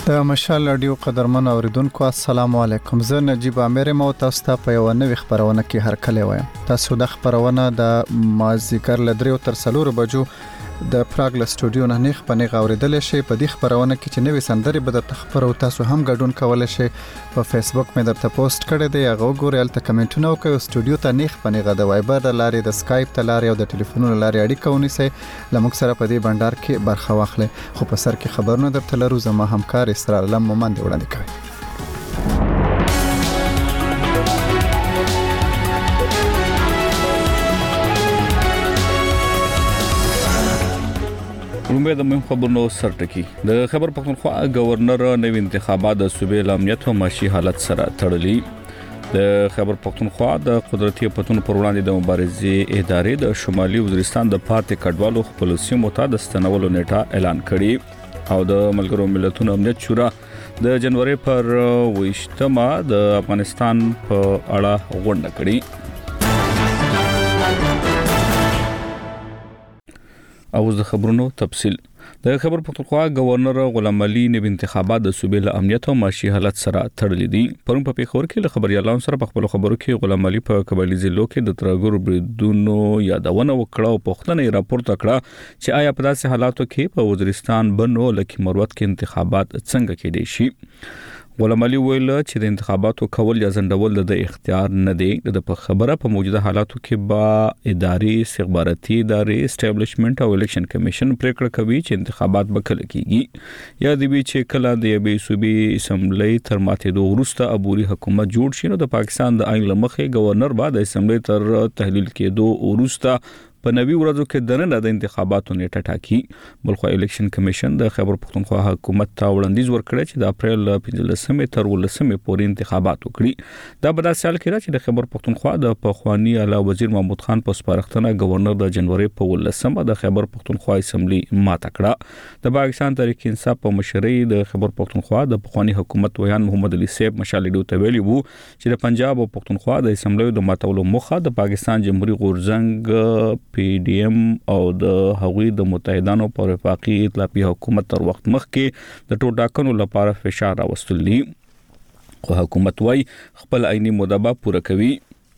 د مشال رادیو قدرمن اوریدونکو السلام علیکم. زه نجیب امیر مو تاسو ته په یو نوې خبرونه کې هرکلی وایم. تاسو د خبرونه د مازیګر لدریو تر 4 بجو د پراګ له سټوډیو نه نیخ پنه غوړیدل شي. په دې خبرونه کې چې نوې سندري به د خبرو تاسو هم ګډون کولای شئ. په فیسبوک مې درته پوسټ کړی دی، هغه وګورئ، الته کمنټونه وکړئ. سټوډیو ته نیخ پنه غو د وایبر د لارې، د اسکایپ ته لارې او د ټلیفون لارې اړیکه ونیسئ. لمک سره په دې بندر کې برخه واخلئ. خو په سر کې خبرونه درته لرو. زما همکار اسرار علم مومند وړاندې کوي. رومبه د مهم خبرونو سرټکی. د خبر پښتونخوا گورنر نوی انتخابات د صوبې لامنیت او معاشي حالت سره تړلي. د خبر پښتونخوا د قدرتي پتون پر وړاندې د مبارزې ادارې د شمالي وزیرستان د پاتې کډوالو خپل سیمو ته د ستنولو نیټه اعلان کړي او د ملګرو ملتونو امنیت شورا د جنوري پر 28مه د افغانستان په اړه غونډه کړې. او د خبرونو تفصيل. د خبر پښتونخوا گورنر غلام علي نوی انتخابات د صوبې له امنیت او معاشي حالت سره تړلي دي. پرون په پیښور کې له خبريالانو سره په خپل خبرو کې غلام علي په قبایلی ضلعو کې د ترګور بریدونو یادونه وکړه او پښتنې راپورته کړه چې آیا په داسې حالاتو کې په وزیرستان بنو لکه مروت کې انتخابات څنګه کېدي شي. غلام علي ویل چې د انتخاباتو کول یا ځنډول د اختیار نه دی. د خبره په موجوده حالاتو کې با اداري استخباراتي ادارې اسټابلیشمنت او الیکشن کمیشن پریکړه کوي چې انتخابات به کله کیږي یا د چې کله د یوې صوبې اسمبلی تر ماتېدو وروسته عبوري حکومت جوړ شي. نو د پاکستان د آئین لمخې گورنر بعد د اسمبلی تر تحلیل کېدو وروسته په نوي ورځو کې دننه د انتخاباتو نیټه ټاکي. بلخو الیکشن کمیشن د خیبر پښتونخوا حکومت ته وړاندیز ورکړی چې د اپریل 15 تر 19 پورې انتخابات وکړي. دا په داسې حال کې راځي چې د خیبر پښتونخوا د پخوانی اعلی وزیر محمود خان په سپارښتنه گورنر د جنوري په 19مه د خیبر پښتونخوا اسمبلی ماته کړه. د پاکستان تحریک انصاف په مشرۍ د خیبر پښتونخوا د پخوانی حکومت ویان محمد علي صاحب مشالډو ته ویلي وو چې د پنجاب او پښتونخوا د اسمبلی د ماتولو مخه د پاکستان جمهوریت غورځنګ PDM او د هغوی د متحدانو پر وفاقي ائتلافي حکومت تر وخت مخکې د ټوټاکنو لپاره فشار راوستل دي. خو حکومت وايي خپل عیني مدبه پوره کوي.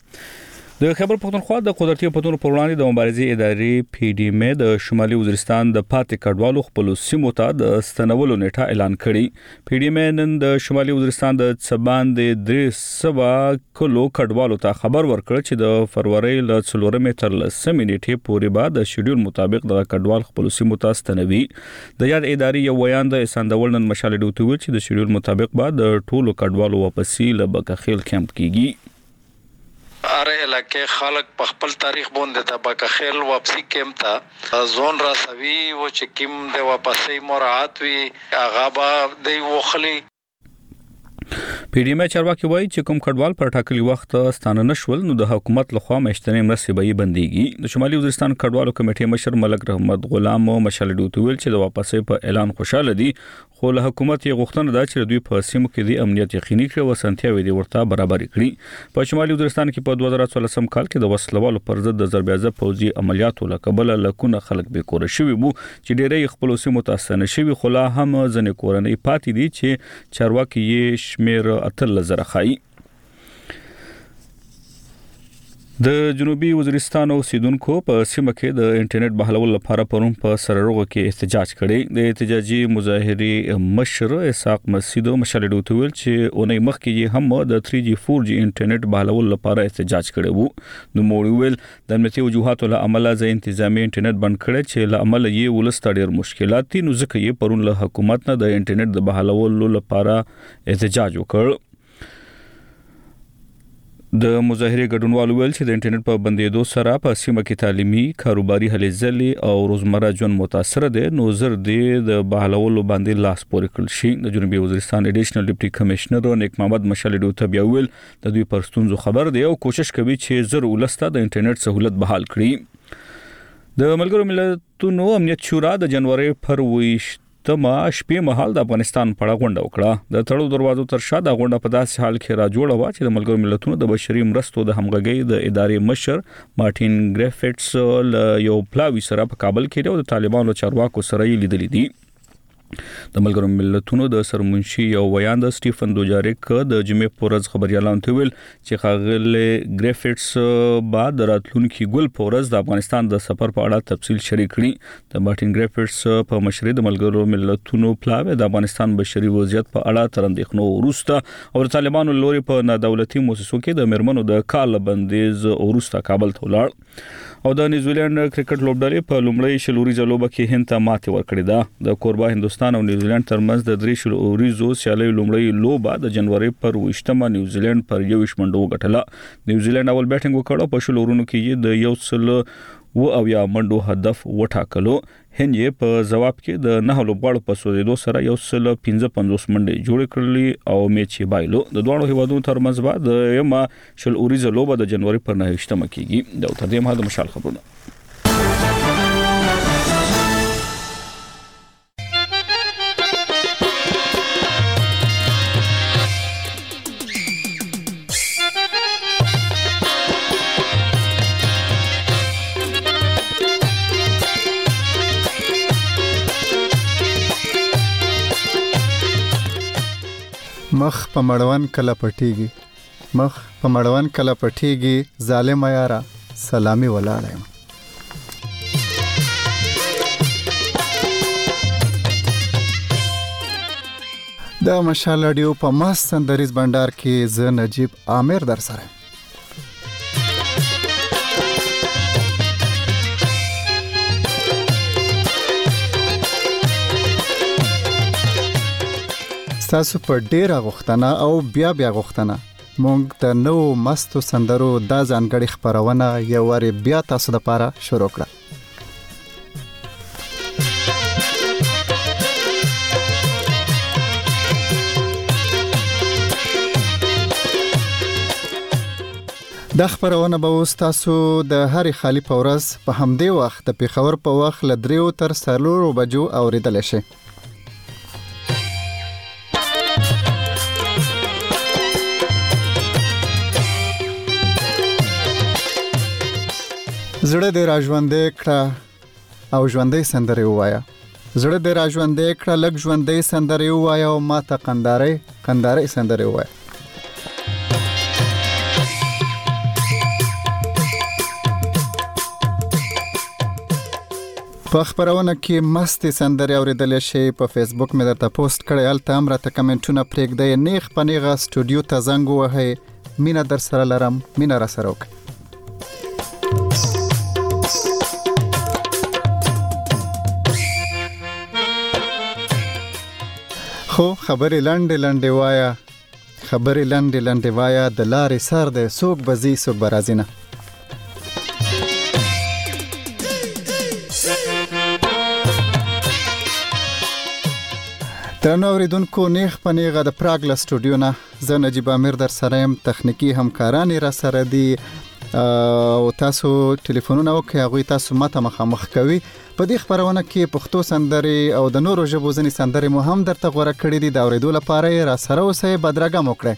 د خبر پښتونخوا د قدرتي پتون پر وړاندې د مبارزې ادارې PDM د شمالي وزیرستان د پاتې کډوالو خپل سیمو ته د ستنولو نیټه اعلان کړي. PDM نن د شمالي وزیرستان د څبان د 300 کلو کډوالو ته خبر ورکړ چې د فروری ل 4 تر 10 نیټې پورې بعد د شیډول مطابق د کډوال خپل سیمو ته ستنوي. د یاد ادارې یو بیان د سندول نن مشالډو ته ویل چې د شیډول مطابق بعد د ټولو کډوالو واپسی ل بکخیل کیمپ کیږي. اره علاقه خلق په خپل تاریخ باندې د بکخیل واپسی کېم ته زون را سوي و چې کیم د واپسی مراعات وی هغه به دی وخلی. PDM چارواکي وایي چې کوم کډوال پر ټاکلي وخت ستانه نشول نو د حکومت لخوا مشتري مرستې به بنديږي. د شمالي وزیرستان کډوالو کمیټې مشر ملک رحمت غلام مشالډو ته ویل چې د واپسې په اعلان خوشاله دي، خو له حکومت یې غوښتنه ده چې دوی په سیمو کې د امنیت یقیني کړي او سنتیاوي دي ورته برابر کړي. په شمالي وزیرستان کې په 2014 کال کې د وسلوالو پر ضد د ضربېازه پوځي عملیاتو لکبل لکونه خلک به کور شوي وو چې ډېرې خپل سیمو ته ستنه شوي، خو لا هم ځنې کورنۍ پاتې دي چې چارواکي یې شمیر 8000 خای. د جنوبي وزیرستان اوسیدونکو په سیمه کې د انټرنیټ بحالولو لپاره پرون په سررغو کې احتجاج کړي. د احتجاجي مظاهرې مشر اسحاق مسیدو مشالډو ته ویل چې اونۍ مخکې هم د 3G 4G انټرنیټ بحالولو لپاره احتجاج کړي وو. نو موږ ویل د امنیتي وجوهاتو له امله ځای انتظامی انټرنیټ بند کړي چې له امله یې ولست ډېر مشکلات دي. نو ځکه یې پرون له حکومت نه د انټرنیټ د بحالولو لپاره احتجاج وکړ. د مظاهرې ګډونوالو ویل چې د انټرنیټ په بندیدو سره په سیمه کې تعلیمي، کاروباري هلې ځلې او روزمره ژوند متاثر دي. نو زر دي د بحالولو باندې لاس پورې کړل شي. د جنوبي وزیرستان اډیشنل ډیپټي کمشنر نیک محمد مشالډو ته بیا ویل د دوی پر ستونزو خبر دی او کوشش کوي چې زر ولسته د انټرنیټ سہولت بحال کړي. د ملګرو ملتونو امنیت شورا د جنوري پر 28 شپې مهال د افغانستان په اړه غونډه وکړه. د تړو دروازو تر شا د غونډه په داسې حال کې را جوړه و چې د ملګرو ملتونو د بشري مرستو د همغږۍ د ادارې مشر مارټین ګریفټس له یو پلاوی سره په کابل کې د طالبانو چارواکو سره لیدلې دي. د ملګرو ملتونو د سرمنشي یو بیان د سټیفن دوجاریک د جمعې پورز خبريالانو ته ویل چې خاغله ګریفټس بعد راتلونکي ګل پورز د افغانستان د سفر په اړه تفصیل شریک کړي د مارټین ګریفټس په مشرۍ د ملګرو ملتونو پلاوی د افغانستان بشري وضعیت په اړه تر اندېښنو وروسته او طالبانو لوري په نادولتي مؤسسو کې د مرمنو د کال بندیز وروسته کابل ته ولاړ او د نیوزیلند کرکټ لوبډلې په لومړی شلوري ځلوبه کې هند ته ماتې ورکړې ده د کوربه هندستان او نیوزیلند ترمنځ د درې شلوري زو سیالي لومړی لوبه د جنوري پر 28 نیوزیلند پر 21 منډو وګټله نیوزیلند اول بیټینګ وکړ په شلورونو کې د یو سل او یا منډو هدف وټاکلو هند یې په جواب کې د 9 لوبغاړو په سوزیدو سره یو سل 55 منډې جوړ کړلې او میچ یې بایلو د دوه هیوادونو ترمنځ بعد یما شلوري ځلوبه د جنوري پر 9 کېږي د تر دې مهال د مشال خبرونه مخ په مړوان کله پټیږي ظالم یارا سلامي ولاړم د مشال اډیو په مست سندریز بندر کې ز نجیب عامر در سره تاسو په ډیره غوښتنه او بیا غوښتنه مونږ د نو مستو سندرو د ځانګړي خبرونه یو وری بیا تاسو د پاره شروع کړه د خبرونه به تاسو د هر خالی پورز په همدې وخت د پیښور په وخت ل 3 تر 4 بجو اوریدل شي زړه دې راژوندې کړه او ژوندې سندرې وایا زړه دې راژوندې کړه لګ ژوندې سندرې وایا او ماته قندارې سندرې وایا په خبرونه کې مستې سندرې اوریدل شي په فیسبوک مې درته پوسټ کړی الته هم راته کمنټونه پرېږدئ نیغ پنیغه سټوډیو ته زنګ ووهئ مینه در سره لرم مینه را سره وکړئ خو خبرې لنډې وایا د لارې سر د سوق بزي سوق برازینه ترنو اوریدونکو نیغ پنیغه د پراګ له سټوډیو نه زه نجیب عامر در سره يم تخنیکی همکاران را سره دي او تاسو ټلیفونونه وکړئ هغه تاسو ماته مخامخ کوي په دې خبرونه کې پښتو سندري او د نورو ژبو ځنی سندري مو هم درته غوړه کړې دي دا اوریدو لپاره را سره اوسئ بدرګه موکړئ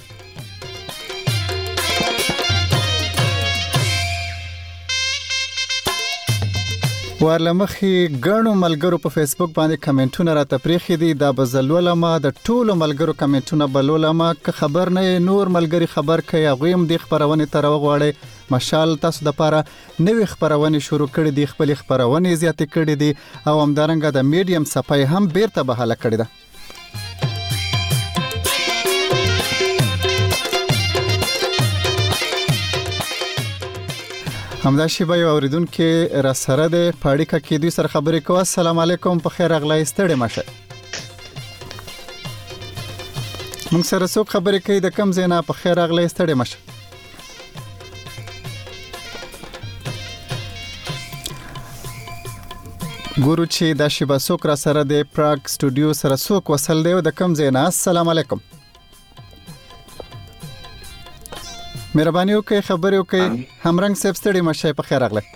ورلمخي ګڼو ملګرو په فیسبوک باندې کمنټونه راته پریخي دي دا بزلولما د ټولو ملګرو کمنټونه بلولما که خبر نه نور ملګری خبر کوي هغه هم د خبرونه تر وغواړي مشال تاسو د پاره نوې خبرونه شروع کړې دي خپل خبرونه زیات کړې دي او همدارنګه د میډیم صفای هم بیرته بحاله کړې ده همدا شی به اوریدون کې را سره د پاړیکا کې دوی سره خبرې کوه السلام علیکم په خیر اغلی ستړي مشه موږ سره څوک خبرې کوي د کم زینا په خیر اغلی ستړي مشه ګورو چې دا شی به څوک را سره د پراګ سټوډیو سره څوک وصل دی د کم زینا السلام علیکم مهرباني وکړئ خبرې وکړئ همرنګ صاحب ستړي مشه په خیر اغلی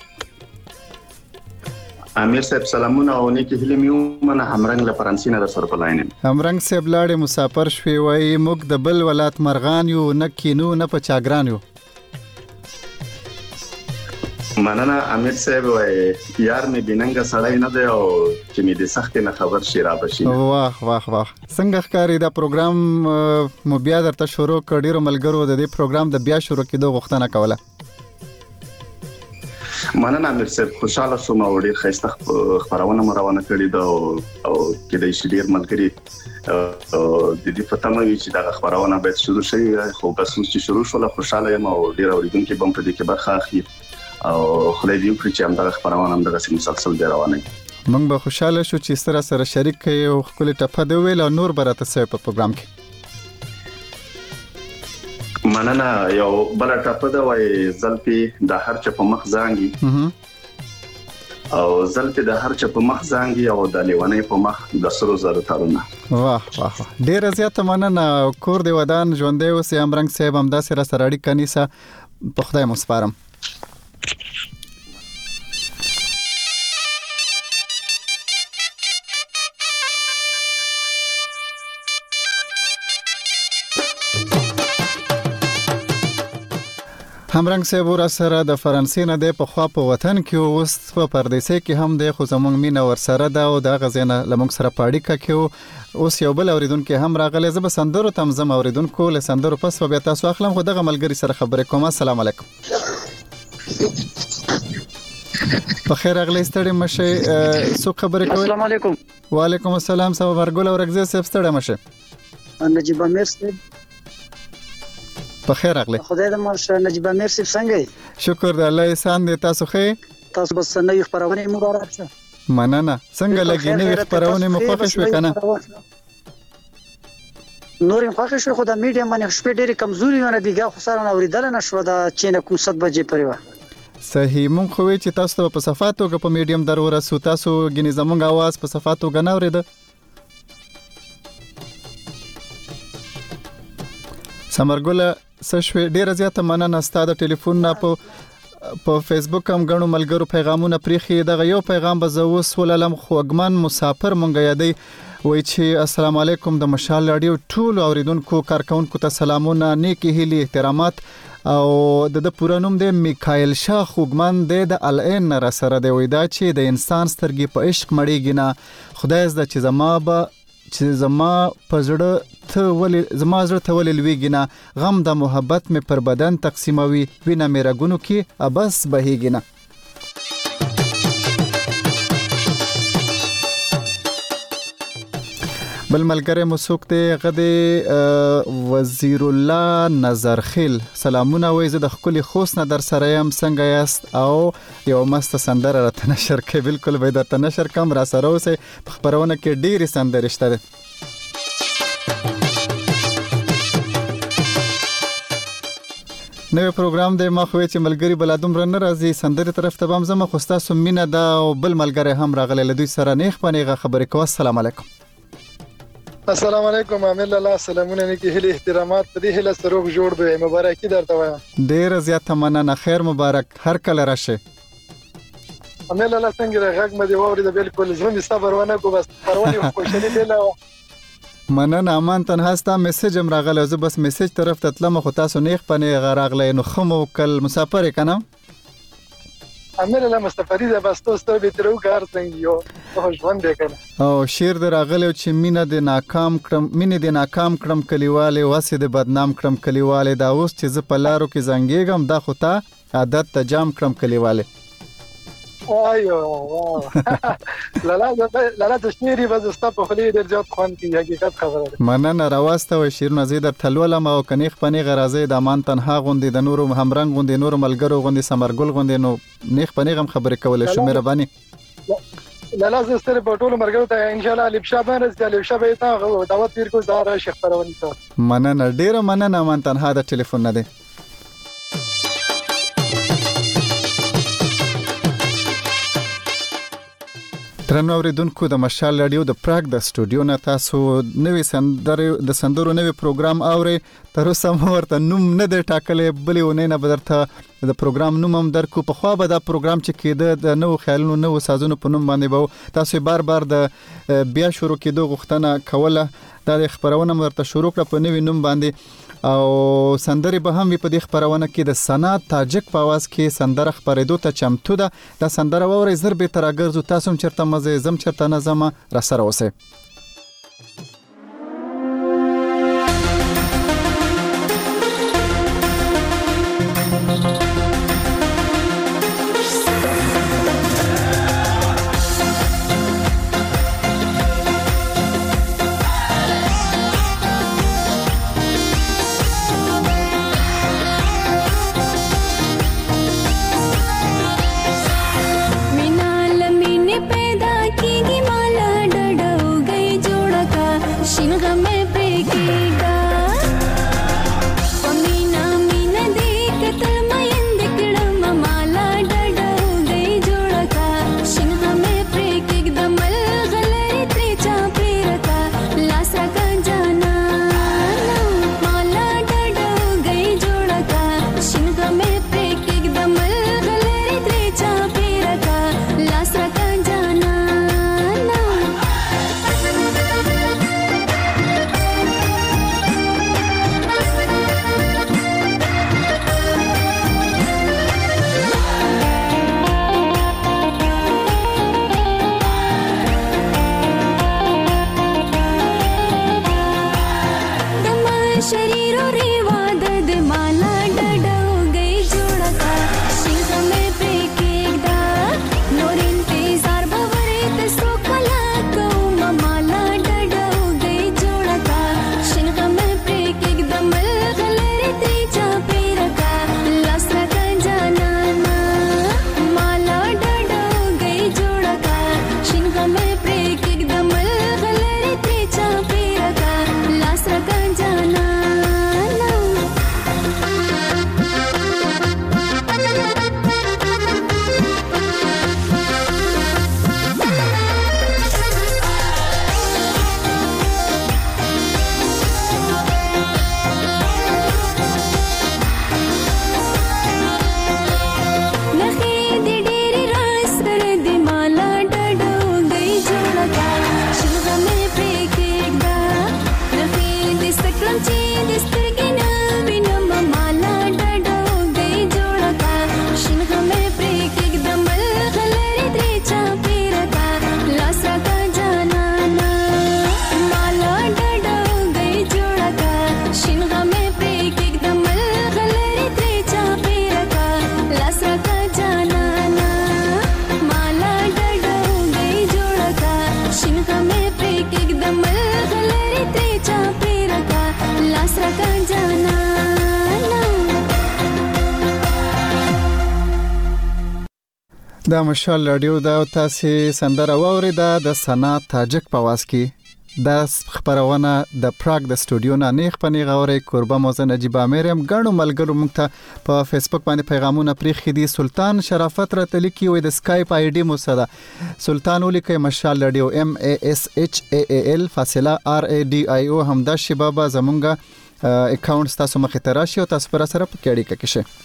امیر صاحب سلامونه او نیکی هیله میو من همرنګ له فرانسې نه سره بلاینم همرنګ صاحب لاړې مسافر شوي وای موږ د بل ولات مرغان یو نه کینو نه په چاګران یو مننه امیر صاحب وای یار می بیننګ سړی نه دی او چې می د سخت نه خبر شي را بشي. واه څنګه ښکاری دا پروګرام مو بیا درته شروع کړو ملګرو د دې پروګرام د بیا شروع کېدو غوښتنه کوله. مننه امیر صاحب خوشاله شوم او ډیر ښایسته خبرونه روانه کړې ده او کې د شډیر ملګری د دې فتمه وی چې دا خبرونه باید شروع شي خو بس چې شروع شول خوشاله یم او ډیر اوریدونکو بم په دې کې برخه اخلي او خدای دې وکړي چې همدغه خبرونه همدغه مسلسل دی روانه. موږ به خوشاله شو چې سره شریک کړي او خپل ټپه دی ویل او نور برته سوي په پروګرام کې. مننه یو بل ټپه دا وای زلفي د هر چا په مخ زانګي او زلفي د هر چا په مخ زانګي او د لیوانې په مخ د سرو زرو تارونه. واه ډیر زیات مننه کور دی ودان ژوندې اوسې امرنګ صاحب هم دا سره اړیکه نیسه په خدای مو سپارم. همرنګ صاحب ور سره د فرانسې نه د په خوا په وطن کې اوس په پردیسي کې هم د خو زمونږ مینه ور سره ده او د غزنه لمونږ سره پاړیکه کې اوس یو بل اوریدونکو هم راغلی زب سندرو تم زم اوریدونکو له سندرو پس په بیا تاسو اخلم خو دغه ملګری سره خبرې کوم. السلام علیکم. په خیر اغلی ستړي مشه سو خبرې کوي. السلام علیکم. وعلیکم السلام صاحب ورګول اورګزه صاحب ستړي مشه. نجيب امیر صاحب په خیر اغلی. خدای دې مشه نجيب امیر صاحب څنګه؟ شکر د الله احسان دې تاسو خې. تاسو بس نه خبرونه مبارک شه. مننه څنګه لګی نه خبرونه مو خوښ شو کنه؟ نور یې خوښ شو خو د میډیا باندې شپې ډېری کمزوري ونه دیګه خو سره اوریدل نه شو د چینه کوم 7 بجې پرې و. صحیح مونږ خو چې تاسو په صفاتو کې په میډیم درو رسو تاسو غني زمونږ आवाज په صفاتو غنا اورید. سمرګل سشوي ډیر زیاته مننه ستاسو ټلیفون نه په فیسبوک هم غنو ملګرو پیغامونه پریخي دغه یو پیغام به زوس وللم خوګمن مسافر مونږ یادې وای چې السلام علیکم د مشال رادیو ټول اوریدونکو کارکونکو ته سلامونه نیکی هیلي احترامات او د پوره نوم د میکائیل شاه خوګمن د العين را سره دی وای دا چې د انسان سترګې په عشق مړیږي نه خدای زده چې زما پزړه ته ولې زما زړه ته ولې لویږي نه غم د محبت می پر بدن تقسیموي وینه مې رګونو کې ابس بهیږي نه. بل ملګری مسوک دی غدي وزیر الله نظر خیل سلامونه وای زه د خپل خوست نه در سره يم څنګه یاست او یو مست سندره را تنشر کې بالکل به در تنشر کم را سره اوسه خبرونه کې ډېری سندرې شته. نو پروګرام د ما خو چې ملګری بلادوم رن راځي سندرې طرف ته بم زما خوستا سمینه دا او بل ملګری هم راغله له دوی سره نیخ پنیغه خبرې کوه. السلام علیکم. السلام علیکم امیر الله سلامونه نیکی هلي احترامات په دې هله سروغ جوړ به مبارکي درته وایم. ډیر زیاته مننه خیر مبارک هر کله راشه. امیر الله څنګه راغږ مې دی ووري د بالکل زمي صبر ونه کو بس پرونی خوشالي دی له مننه امان تنها ستا میسج هم راغله زه بس میسج طرف ته تلم خو تاسو نیخ پنه غراغله نو خمو کل مسافر کنه امیر الله مستفری ده بس تو به ترو کار څنګه یو خو ژوند وکړه او شیر در راغله چې مینه د ناکام کړم کلیواله واسه د بدنام کړم کلیواله دا اوس چې ز په لارو کې زنګېګم دا خو ته عادت ته جام کړم کلیواله. وایو لالا د شمیري وزستا په خلی ډیر زیات خوان کی حقیقت خبره ده. مننه راوسته و شیرونه زیدر تلولم او کنيخ پنی غرازه د امان تنها غوندي د نورو همرنګ غوندي نورو ملګرو غوندي سمرګل غوندي نو نیخ پنی غم خبرې کولې شو مهرباني. لالا زستر په ټولو مرګو ته ان شاء الله الف شابه رز الف شابه ته دعوت پیر کو زهره شیخ پرونی ته مننه ډیر مننه امان تنها د ټلیفون نه دی. ترنو اوریدونکو د مشال رادیو د پراګ د سټوډیو نه تاسو نوې سندرو نوې پروګرام اوري تر اوسه ورته نوم نه دی ټاکلې بلې ونه نه بدرته د پروګرام نوم هم درکو په خوا به دا پروګرام چې کېده د نو خیالونو نو سازونو په نوم باندې به تاسو بار د بیا شروع کېدو غوښتنه کوله دا خبرونه مرته شروع کړ په نوې نوم باندې او سندري به هم په دې خبرونه کې د سنا تاجک په आवाज کې سندره خبرېدو ته چمتو ده. د سندره ووري زر به ترګرزو تاسو چرته مزه زم چرته نظم را سره وسه. دا مشال رادیو دا تاسو سندره واوریده د سنا تاجک په आवाज کې د خبرونه د پراګ د سټوډیو نه نیخ پنی غوري قربه موزه نجیب امرم غنو ملګرو موږ ته په فیسبوک باندې پیغامونه پریخي دي. سلطان شرافت را تلکی وي د سکایپ آی ډی موسدا سلطان ولیکي مشال رادیو MASHAAL_RADIO همدا شبابا زمونږه اکاونټ تاسو مخه تراشي او تاسو پر سره پکېړی ککشه.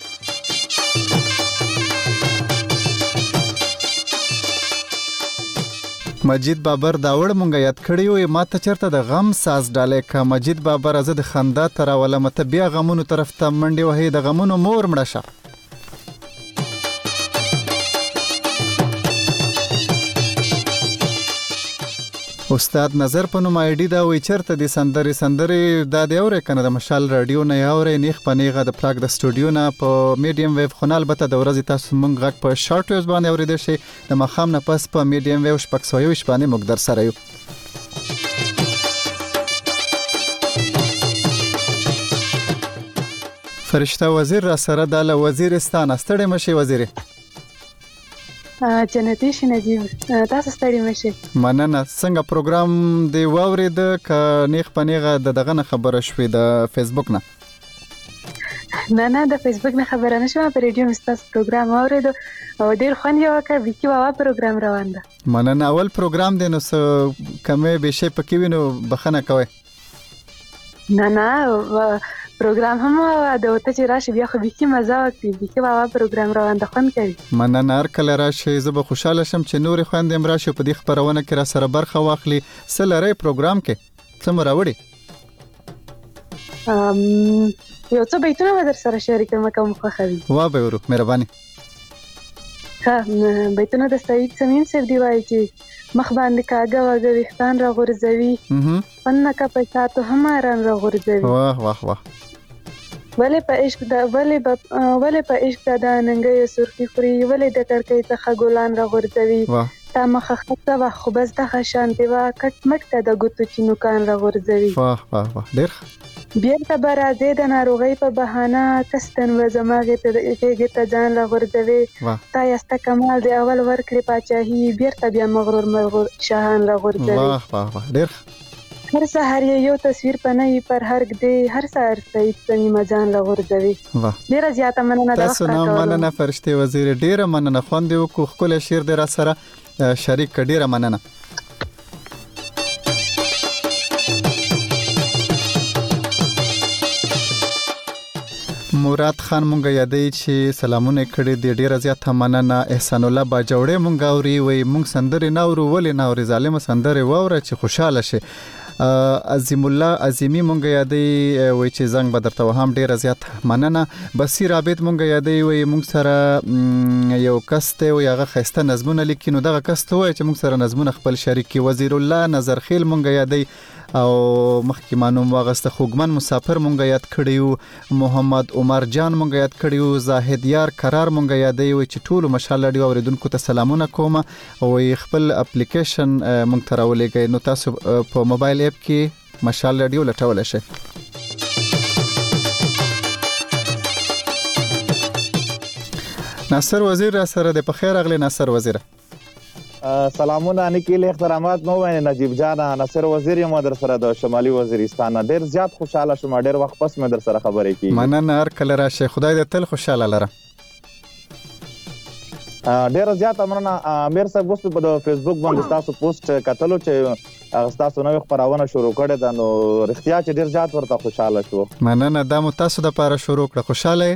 مجید بابر داوړ مونږه یاد کړیو ماته چرته د غم ساز ډالې کا مجید بابر ازد خندا تر ولمت بیا غمونو طرف ته منډي وهي د غمونو مور مړه شه. استاد نظر په نوم آی ډی دا وی چرته د سندري دا دی اورې کنه د مشال رادیو نه اورې نیخ پنیغه د پراګ د سټوډیو نه په میډیم ویو خنال بته د ورځې تاسو مونږ غږ په شارټ ویوز باندې اورېدل شي د مخام نه پس په میډیم ویو شپږ باندې موږ در سره یو. فرشته وزیر را سره د وزیرستان ستړي مشي وزیر جنتی شنجیب تاسو ستړي مشي. مننه. څنګه پروګرام دی واورید ک نیخ پنیغه دغه خبره شوې د فیسبوک نه؟ نه د فیسبوک نه خبره نشم، په ریډیو مستاس پروګرام اورید او ډیر خوند یو کا ویکی واوا پروګرام روان ده. مننه. اول پروګرام دی نو کمه به شي پکې وینو بخنه کوي. نه پروګرام هم د وته چې راشي بیا خو ویکی مزه کوي، ویکی واوا پروګرام روان ده خوند کوي. مننه. هر کله راشي زه به خوشاله شم چې نور خوند هم راشي په دې خبرونه کې را سره برخه واخلي. سلری پروګرام کې څه مراوړي؟ یو څه بیتونه در سره شریکم کوم خوښوي. وا به ورو مهرباني. بیتونه د سعید سمیم صاحب دی وایي چې مخ باندې کاږه واږه ویښتان را غورځوي فنکه په شاتو هماران را غورځوي. واه واه واه. ولې په عشق د ننګي سرخي خوري ولې د کړکۍ څخه ګلان را غورځوي تا مخه خطه وا خو بس د خشانتي وا کټ مټ ته د ګوتو چینوکان را غورځوي. واه واه واه ډېر بیرته برازه د ناروغي په بهانه کستن و زماغه ته ځان را غورځوي تا یاسته کمال دی اول ورکړي پاچاهي بیرته بیا مغرور شاهان را غورځوي. واه واه واه ډېر هر سحر یو تصویر پنوي پر هرګ دی هر سحر سعید سمیم ځان را غورځوي. ډیره زیاته مننه د وخت تاسو نه مننه فرشته وزیر ډیره مننه خوند یو کو خپل شعر در سره شریک ډیره مننه. مراد خان مونږ یادې چې سلامونه کړي د ډیره زیاته مننه. احسان الله باجوړې مونږ اوري وي مونږ سندري ناورو ولې ناوري ظالم سندري ووره چې خوشاله شي. عظیم الله عظیمی مونږ یادې وي چې زنګ بدرته وهم ډیره زیات مننه. بصیر عابد مونږ یادې وي مونږ سره یو کس ته وي هغه خسته نظمونه لیکي نو دغه کس ته وي چې مونږ سره نظمونه خپل شریک وزیر الله نظر خیل مونږ یادې او مخکې مانوم واغسته خوګمن مسافر مونږ یاد کړیو محمد عمر جان مونږ یاد کړیو زاهد یار قرار مونږ یادې وي چې ټول مشال لري اوریدونکو ته سلامونه کوم او خپل اپلیکیشن مونږ تراولېږي نو تاسو په موبایل اپ کې مشال رادیو لټول شي. ناصر وزیر را سره د په خیر اغلی. ناصر وزیر سلامونه نکیل احترامات مو ویني نجیب جان ناصر وزیر یم در سره د شمالي وزیرستان ډیر زیات خوشاله شوم ډیر وخت پس مې در سره خبرې کی. مننه هر کله راشه خدای دې تل خوشاله لره. ډیر زیات مننه. امیر صاحب اوس په فیسبوک باندې تاسو پوسټ کتلو چې تاسو نوې خبرونه شروع کړې ده نو رښتیا چې ډیر زیات ورته خوشاله شو. مننه دا مو تاسو د پاره شروع کړه خوشاله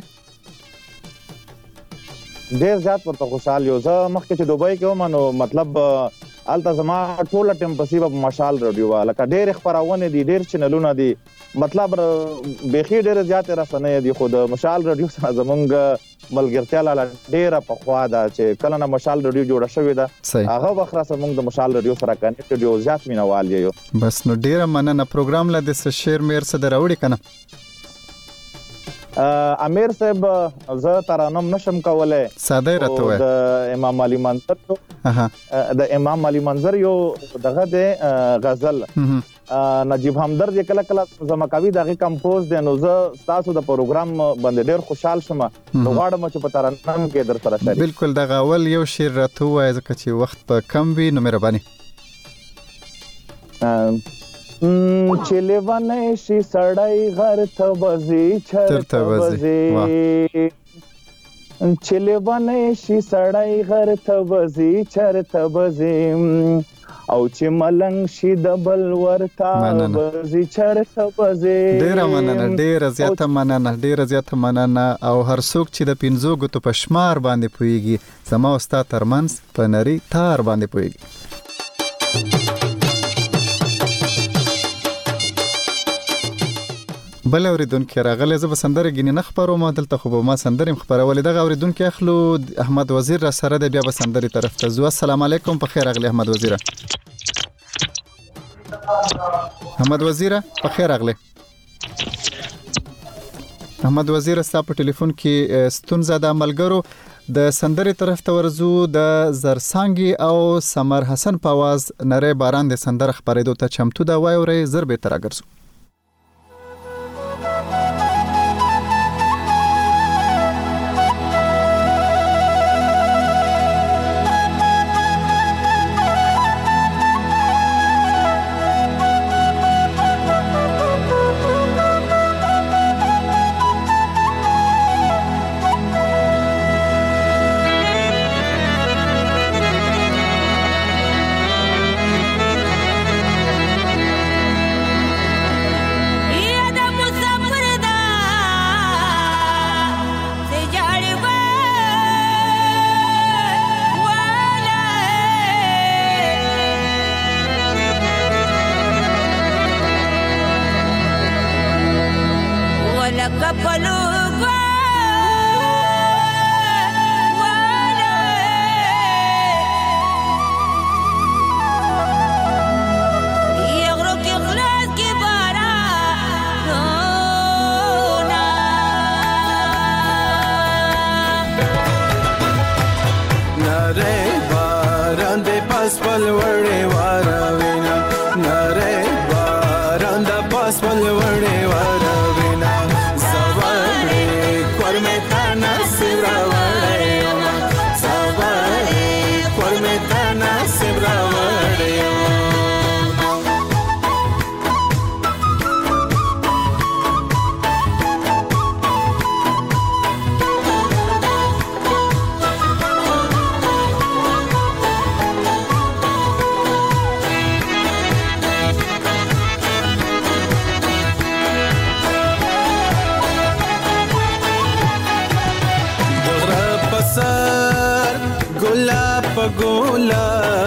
ډیر زیات ورته خوشاله یو. زه مخکې چې دوبۍ کې وم نو مطلب الته زما ټوله ټیم پسې په مشال رادیو لکه ډیر خبرونه دي ډیر چینلونه دي مطلب بخي ډیر زیات رسنۍ دي خو د مشال رادیو سره زمونږ ملګرتیا لاله ډیره په خوا ده چې کله نه مشال رادیو جوړه شوې ده هغه وخت را زمونږ د مشال رادیو سره کنیکټ یو زیات مینوال یو. بس نو ډیره مننه. پروګرام لا د شیر میر سره دراوړي کنه. امیر صاحب زه ترانم نشم کولای ساده راته وای د امام علي منظر د امام علي منظر یو دغه د غزل نجیب همدرد کله کله زمکاوي دغه کمپوز دی نو زه تاسو د پروګرام باندې ډیر خوشحال شوم نو غواړم چې په ترانم کې در سره شریک. بالکل دغه اول یو شعر راته وای ځکه چې وخت په کم وي نو مهرباني. چلیوانه شي سړی غر ته بزي چرته بزي چلیوانه شي سړی غر ته بزي چرته بزي او چې ملنګ شي د بل ورته بزي چرته بزي. ډیره مننه ډیره زیاته مننه ډیره زیاته مننه. او هر څوک چې د 15 غوتو په شمار باندې پويږي زما او ستا ترمنځ په نری تار باندې پويږي. بل اوریدونکو راغله زه به سندره غینې نه خبرو ما دلته خو به ما سندره خبرولې دغه اوریدونکو اخلو احمد وزیر را سره د بیا به سندره طرف ته زو. السلام علیکم په خیر اغلی احمد وزیر. احمد وزیر په خیر اغلی. احمد وزیر ستاسو په ټلیفون کې ستونزه د عملګرو د سندره طرف ته ورزو د زرسانګي او سمر حسن په आवाज نری باران د سندره خبرېدو ته چمتو دا وای اوري زر به تر اگرزو. پاس پلوړې واروینا نری باران د پاس پلوړې واروینا زوړې کور مې تانا سیرا وړې زوړې کور مې تانا سیرا وړې ګولا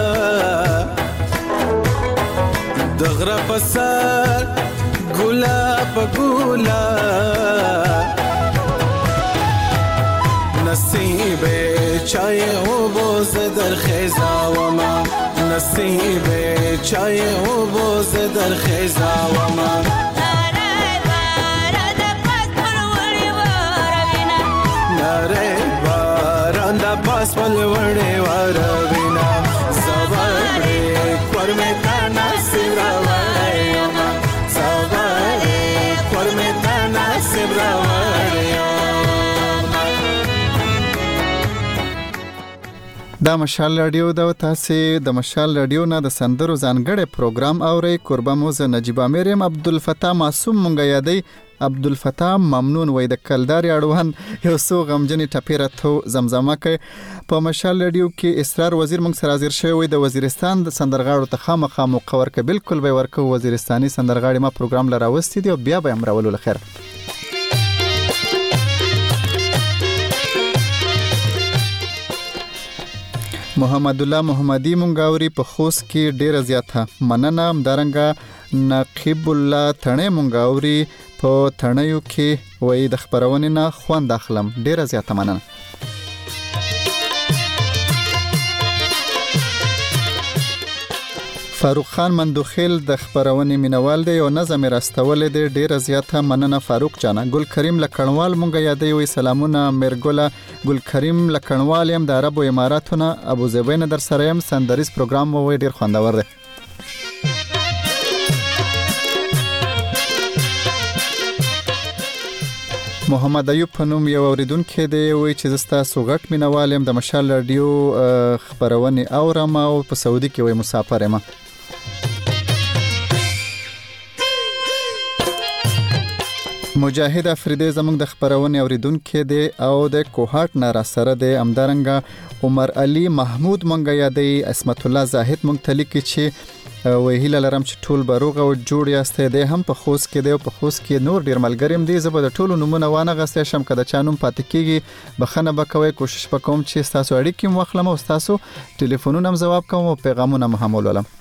دغره پسر ګولا پګولا نصیب چای او بوز در خیزا وما نصیب چای او بوز در خیزا وما پاس پلوړې واروینا زوړې کور مې تانا سیرا وړې زوړې کور مې تانا سیرا وړې دا مشال رادیو دا تاسو د مشال رادیو نه د سندرو ځانګړي پروګرام اوري قربان موز نجیب امریم عبدالفتاح معصوم مونږ یادی عبدالفتاح ممنون وای د کلداري اړوان یو سو غمجنې ټپیره تو زمزمه کوي په مشال رادیو کې اسرار وزیر مونږ سره حاضر شوی د وزیرستان د سندرغاړو ته خامخا مقور ک بالکل به ورکو وزیرستاني سندرغاړي ما پروګرام لره وستي دی او بیا به امرولو لخر محمد الله محمدي مونږاوري په خوست کې ډیره زیاته مننه همدارنګه نقیب الله تڼې مونږاوري په تڼیو کې وای د خبرونې نه خوند اخلم ډیره زیاته مننه فاروق خان مندوخیل د خبرونې مینوال دی او نظم راستول دی ډیره زیاته مننه فاروق جانا ګل کریم لکړنوال مونږ یادې وي سلامونه میرګولا ګل کریم لکړنوال يم د عربو اماراتونه ابو ظبي نه در سره يم سندریز پروګرام مو ډیر خوندور دی محمد ایوب پنوم یو اوریدونکو دی وی چې زستا سوغټ مینوالم د مشال رادیو خبرونه اورم او په سعودي کې وی مسافر یم مجاهد افریدی زموږ د خبرونه اوریدونکو دی او د کوهات نه را سره دی امدارنګ عمر علي محمود مونږ یادې اسمت الله زاهد مونږ تلیکي چې وی هیله لرم چې ټول بروغ او جوړ یاستئ دی هم په خوست کې دی او په خوست کې نور ډیر ملګریم دی زه به د ټولو نمونه وانه غستې شم کده چا نوم پاتې کیږي بخنه بکوي کوشش وکوم چې تاسو اړیکې مخلم او تاسو ټلیفونونه هم جواب کوم او پیغامونه هم ولولم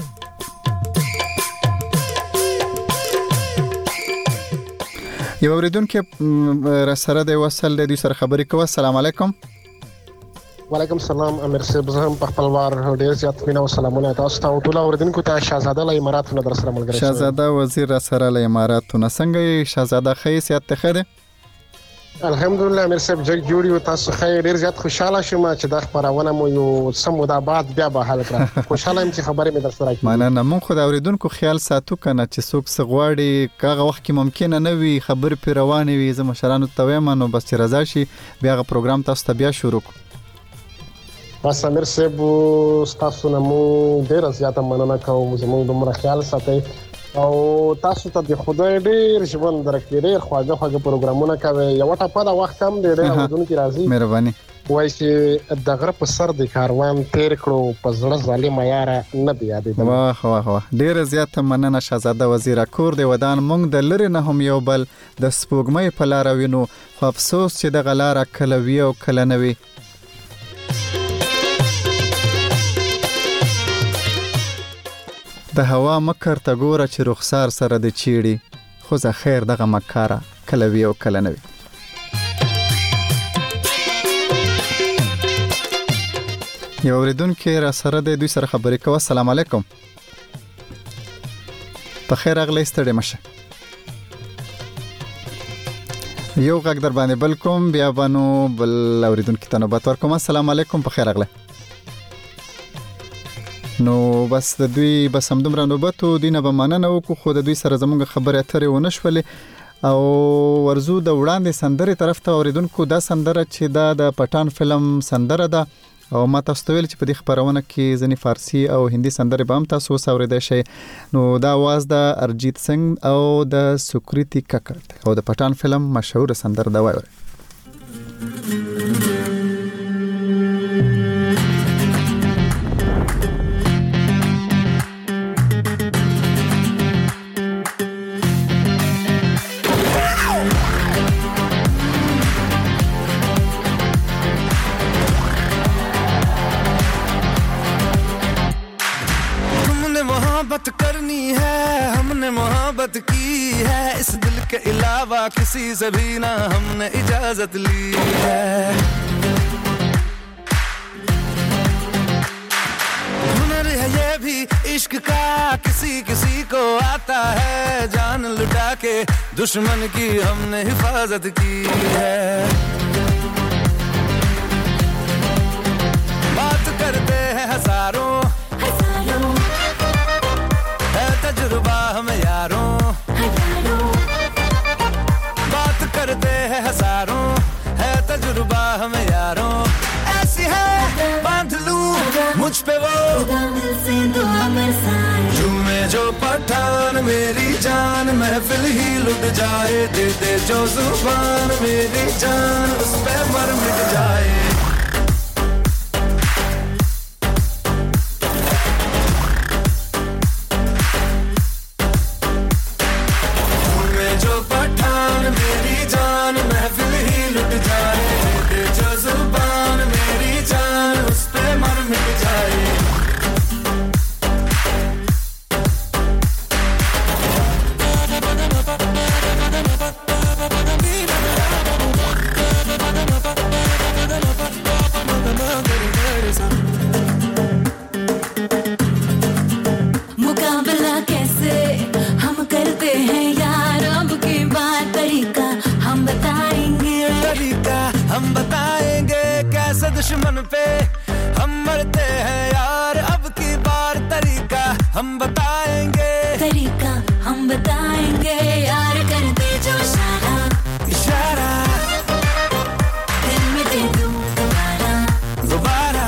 یو اوریدونکو را سره د وصل د دې سره خبرې کوه السلام علیکم وعلیکم السلام امیر صاحب زه هم په خپل وار ډیر زیات مینه او سلامونه تاسو ته ټول اوریدونکو ته شاهزاده له اماراتو نه در سره ملګری شاهزاده وزیر را سره له اماراتو نه څنګه شاهزاده خې سیادت خده الحمدلله امیر صاحب جګ جوړی او تاسو خې ډیر زیات خوشاله شوم چې د خبرونه مو یو سمودا بعد بیا به حل کړم خوشاله یم چې خبرې مې در سره کړې مننه مونږ خو د اوریدونکو خیال ساتو کنه چې څوک سغواړي کاغه وخت کې ممکن نه وي خبر پیروانې وي زما مشرانو ته وایم نو بس چې رضا شي بیا غو پروګرام تاسو ته بیا شروع بس امیر صاحب تاسو نه مو ډیر زیاته مننه کوم زموږ دومره خیال ساتئ او تاسو ته د خدای ډیر ژوند درکړي ډیر خواږه پروګرامونه کوي یو ټاپه د وخت هم ډیر ودونکو راځي مهرباني وای چې د غره په سر د کاروان تیر کړو په زړه ظالم یار نه دی یادې واه ډیر زیاته مننه شاهزاده وزیر کور دی ودان مونږ د لری نه هم یو بل د سپوږمۍ په لار وینو خو افسوس چې د غلار کله وی او کله نه وی د هوا مکر ته ګوره چې رخسار سره د چیړي خو زه خیر دغه مکاره کله وی او کله نه وی یو اوریدونکو را سره د دوی سره خبرې کوه السلام علیکم په خیر اغلی ستړي مشه یو غږ در باندې بل کوم بیا بانو بل اوریدونکو ته نوبت ورکوم السلام علیکم په خیر اغلی نو بس د دوی بس همدومره نوبت دینه به مننه وکړو خو د دوی سره زموږ خبرې اترې ونه شولې او ورزو د وړاندې سندرې طرف ته اوریدونکو دا سندره چې دا د پټان فلم سندره ده او ما تاسو ته ویل چې په دې خبرونه کې ځنې فارسی او هندي سندرې به هم تاسو اوریدای شئ. نو دا आवाज د ارجیت سنگ او د سکریتی ککړ او د پټان فلم مشهور سندره دا وایي. करनी है हमने मोहब्बत की है इस दिल के अलावा किसी से भी ना हमने इजाजत ली है हुनर है ये भी इश्क का किसी किसी को आता है जान लुटा के दुश्मन की हमने हिफाजत की है बात करते हैं हजारों तजुर्बा हमें यारों बात करते हैं हजारों है तजुर्बा हमें यारों ऐसी है बांध लूं मुझ पे वो झूमे जो पठान मेरी जान महफिल ही लुट जाए दे दे जो जुबान मेरी जान उस पे मर मिट जाए दुश्मन पे हम मरते हैं यार अब की बार तरीका हम बताएंगे यार कर दे जो इशारा दिल में दे दूं दोबारा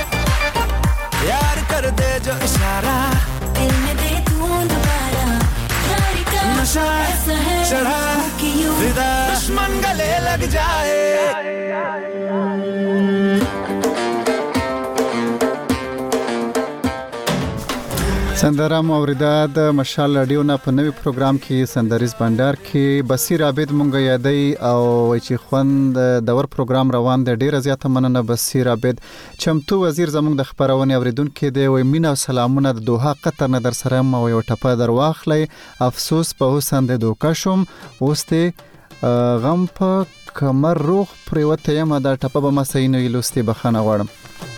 यार कर दे जो इशारा दिल में दे दूं दोबारा यार का नशा चढ़ा फिदा दुश्मन गले लग जाए سندره موریده د مشال رادیو نه په نوی پروګرام کې سندریز بندر کې بصیر عابد مونږ یادای او چې خوند دور پروګرام روان دی ډیره زیاته مننه بصیر عابد چمتو وزیر زمونږ د خبرونه اوریدونکو دی وای مینا او سلامونه د دوحه قطر نه در سره مو یو ټپه در واخلې افسوس په حسن د دوکا شوم اوسته غم په کمر روح پروته یم دا ټپه به ما سینو یلوستي بخنه غواړم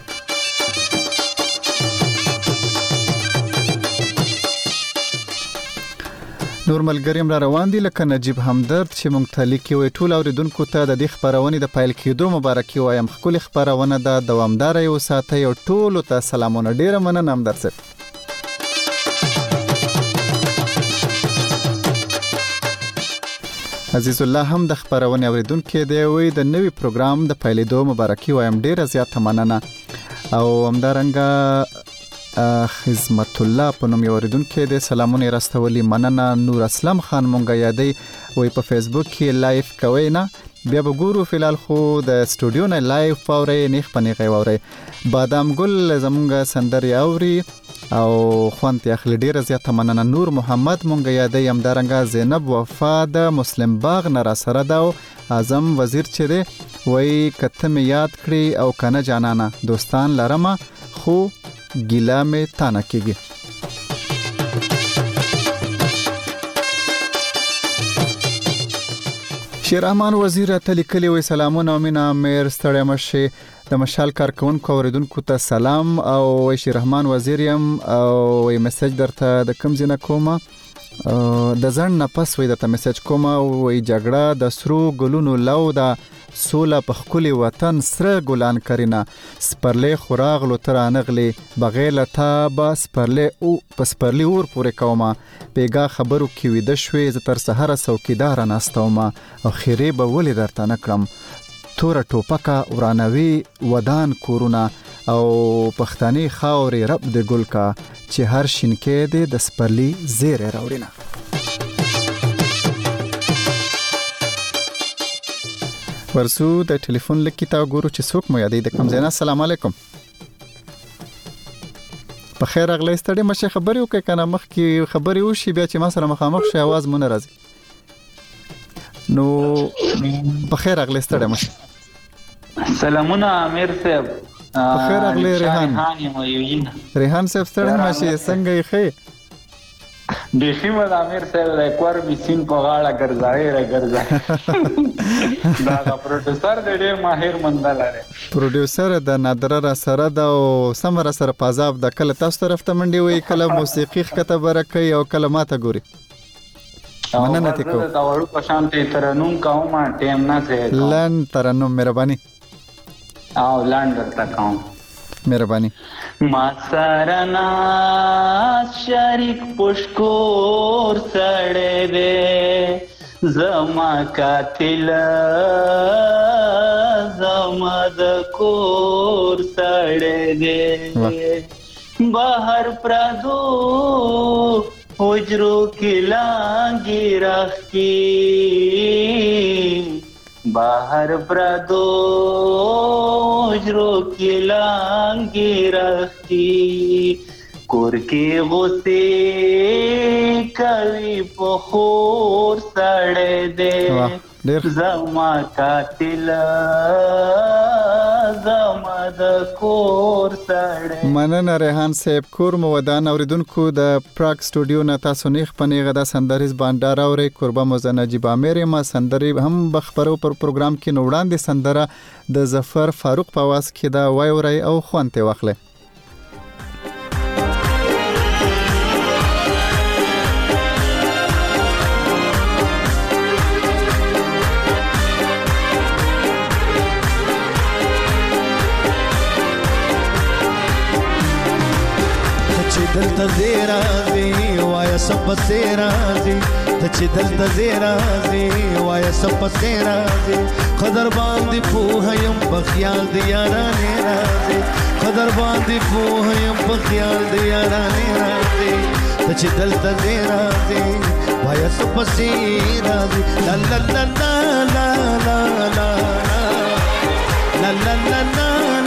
نور ملګریم را روان دي لکه نجیب همدرد چې مونږ ته لیکي وي ټول اوریدونکو ته د دې خبرونه د پایل کېدو مبارکي وایم خپل خبرونه د دوامدار یو ساعت یو ټول ته سلامونه ډیره مننه همدرد صاحب عزیز الله هم د خبرونه اوریدونکو دی وي د نوی پروګرام د پایلیدو مبارکي وایم ډیره زیاته مننه او همدارنګه خدمت الله په نوم اوریدونکو د سلامونه راستولي مننه نور اسلام خان مونږه یادای وای په فیسبوک کې لایف کوي نه بیا به ګورو فلال خو د سټوډیو نه لایف فوري نه خپنه غوړي بادام ګل زمونږه سندري اوري او خوانت اخلي ډیره زیاته مننه نور محمد مونږه یادای همدارنګه زینب وفا د مسلم باغ نه را سره دا اعظم وزیر چې دی وای کته می یاد کړی او کنه جانانا دوستان لرمه خو ګیلا مې تانه کېږي شیرحمان وزیر ته لیکلی وي سلامونه مینا میر ستړی مشه د مشال کارکونکو اوریدونکو ته سلام او شیرحمان وزیر يم او میسج درته د کوم ځای نه کومه د ځن نه پس وې د میسج کوم وې جګړه د سرو ګلونو لو دا سولا په خولي وطن سره ګلان کرینا سپرلې خوراغلو تر انغلي بغیل تا بس پرلې او پس پرلې اور پورې کومه پیګه خبرو کې وې د شوي ز تر سحر څوکیدار ناستومه او خیره به ولې درته نکړم تور ټوپکا ورانوي ودان کورونا او پښتني خاوري رب د ګل کا چې هر شینکې د سپرلی زیره راوړینا. ورسو د ټلیفون لکه تا ګورو چې څوک مو یادې د کم زینا. السلام علیکم. په خیر اغلی ستړي مشه خبرې وکړه کنه مخ کې خبرې وشي بیا چې ما سره مخامخ شي आवाज مونږ راځي. نو په خیر اغلی ستړي مشه. سلامونه امیر صاحب. په خیر اغلی ریحان. ریحان صاحب ستړي مشه څنګه یې خې؟ دیخی مد امیر صاحب د اکوار میسین په غاړه ګرځای دا پروډوسر د ډېر ماهر مندل لري. پروډوسر د نادر را سره د سمره سره پازاب د کله تاسو طرف ته منډي وي کله موسیقي خته برکې او کله ماته ګوري. مننه ته کو دا ورو په شانته ترنوم کوم ټیم نه سه لن ترنوم مهرباني او لاندر تا کوم مهرباني. ما سرنا شریک پشکور سړې دې زما قاتل زما د کور سړې دې بهر پردو حجرو کې لانګي راخي बाहर प्रदो जो किलांगी रखती कुर के गुस्से कवि पखोर सड़े दे जमा कातिल زمد کور سړې. مننه ریحان صاحب. کور مو ودان اوریدونکو د پراګ سټوډیو نه تاسو نیخ پنیغه د سندریز باندار اوري قربا موزه نجیب امیر ما سندري هم بخبرو پر پروګرام کې نو وړاندې سندره د ظفر فاروق په واس کې دا وای اوري او خوانته واخله. دلته زیرا زی وای سب سیرا زی ته دلته زیرا زی وای سب سیرا زی قدر باندې په هم بخیال دی یارانه راځي قدر باندې په هم بخیال دی یارانه راځي ته دلته زیرا زی وای سب سیرا زی لا لا لا لا لا لا لا لا لا لا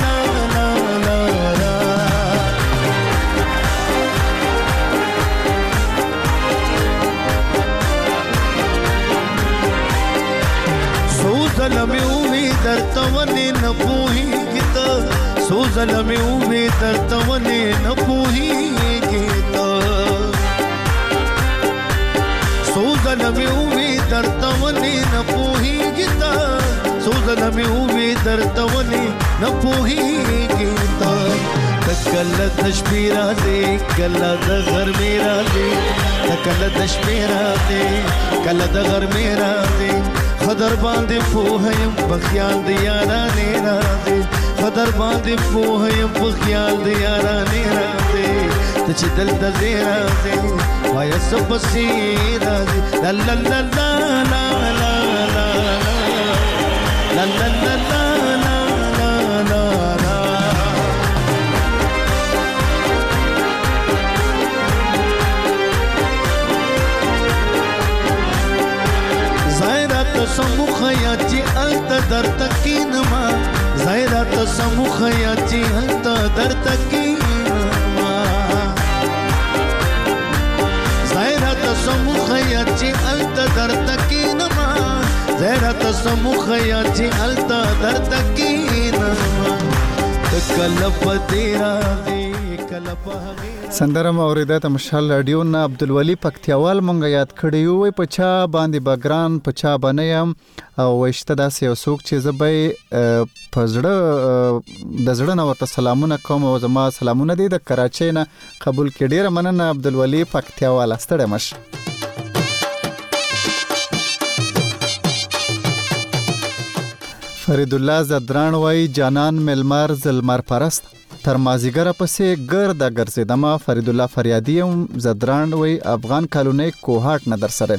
زلمی اومی در توانی نپوہی گیتا سو زلمی اومی در توانی نپوہی گیتا سو زلمی اومی در توانی نپوہی گیتا سو زلمی اومی در توانی نپوہی گیتا کل تشبیرا دے کل دغر میرا دے کل تشبیرا دے کل دغر میرا دے خدر باندې پوهیم په خیال د یارانې راځي خدر باندې پوهیم په خیال د یارانې راځي ته چې دلته زی راځي وایه څه پسې راځي لا لا لا لا لا لا لا لا لا لا لا سمخیاتی التا در تکینما زایرات سمخیاتی التا در تکینما زایرات سمخیاتی التا در تکینما زایرات سمخیاتی التا در تکینما کلب تیرا دی کلب سندرم اوریدا ته مشال رادیو نه عبدالولی پکتیاوال مونږ یاد کړی وي په چا باندې بګران په چا بنیم او وشته داسې یو څوک چې زبې پزړه د زړه نه ورته سلامونه کوم او زما سلامونه دي د کراچۍ نه قبول کړي. ډیره مننه عبدالولی پکتیاوال ستړي مش. فرید الله زدران وای جانان ملمر زلمر پرست تر مازیګر پسې ګرد ګرځیدم. فرید الله فریادی زدران وای افغان کالونی کوهاټ نه در سره.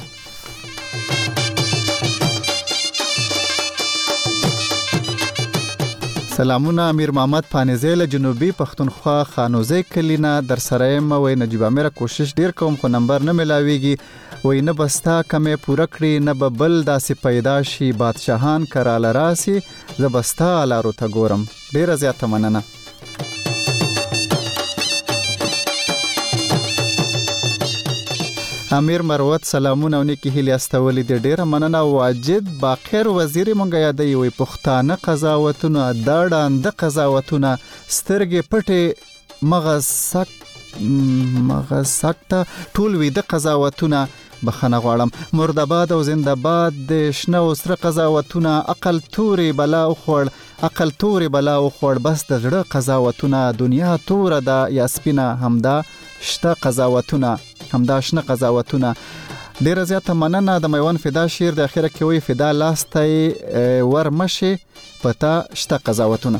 سلامونه امیر محمد پانیزیل جنوبی پښتونخوا خانوزی کلینا در سره م وای نجیب امیر کوشش ډیر کوم خو نمبر نه ملاویږي. وای نه بستا کمه پوره کړی نه بل داسې پیدا شي بادشاہان کراله راسي زبستا لارو ته ګورم. ډیر زیاته مننه. امیر مروت سلامونه ونی هیله استولې د ډیره مننه. واجد باقر وزیر مونږ یادې وي پښتانه قضاوتونه داړه قضاوتونه سترګې پټه مغسکته ټول وی د قضاوتونه بخنه غواړم. مردباد او زنده‌باد د شنه او سره قضاوتونه عقل توري بلا او خور بس د زړه قضاوتونه دنیا تور ده یا سپینه همدا شته قضاوتونه همدا شنه قضاوتونه. ډیره زیاته مننه. د میوان فدا شیر د اخیره کې وی فدا لاستای ورمشه پتا شته قضاوتونه.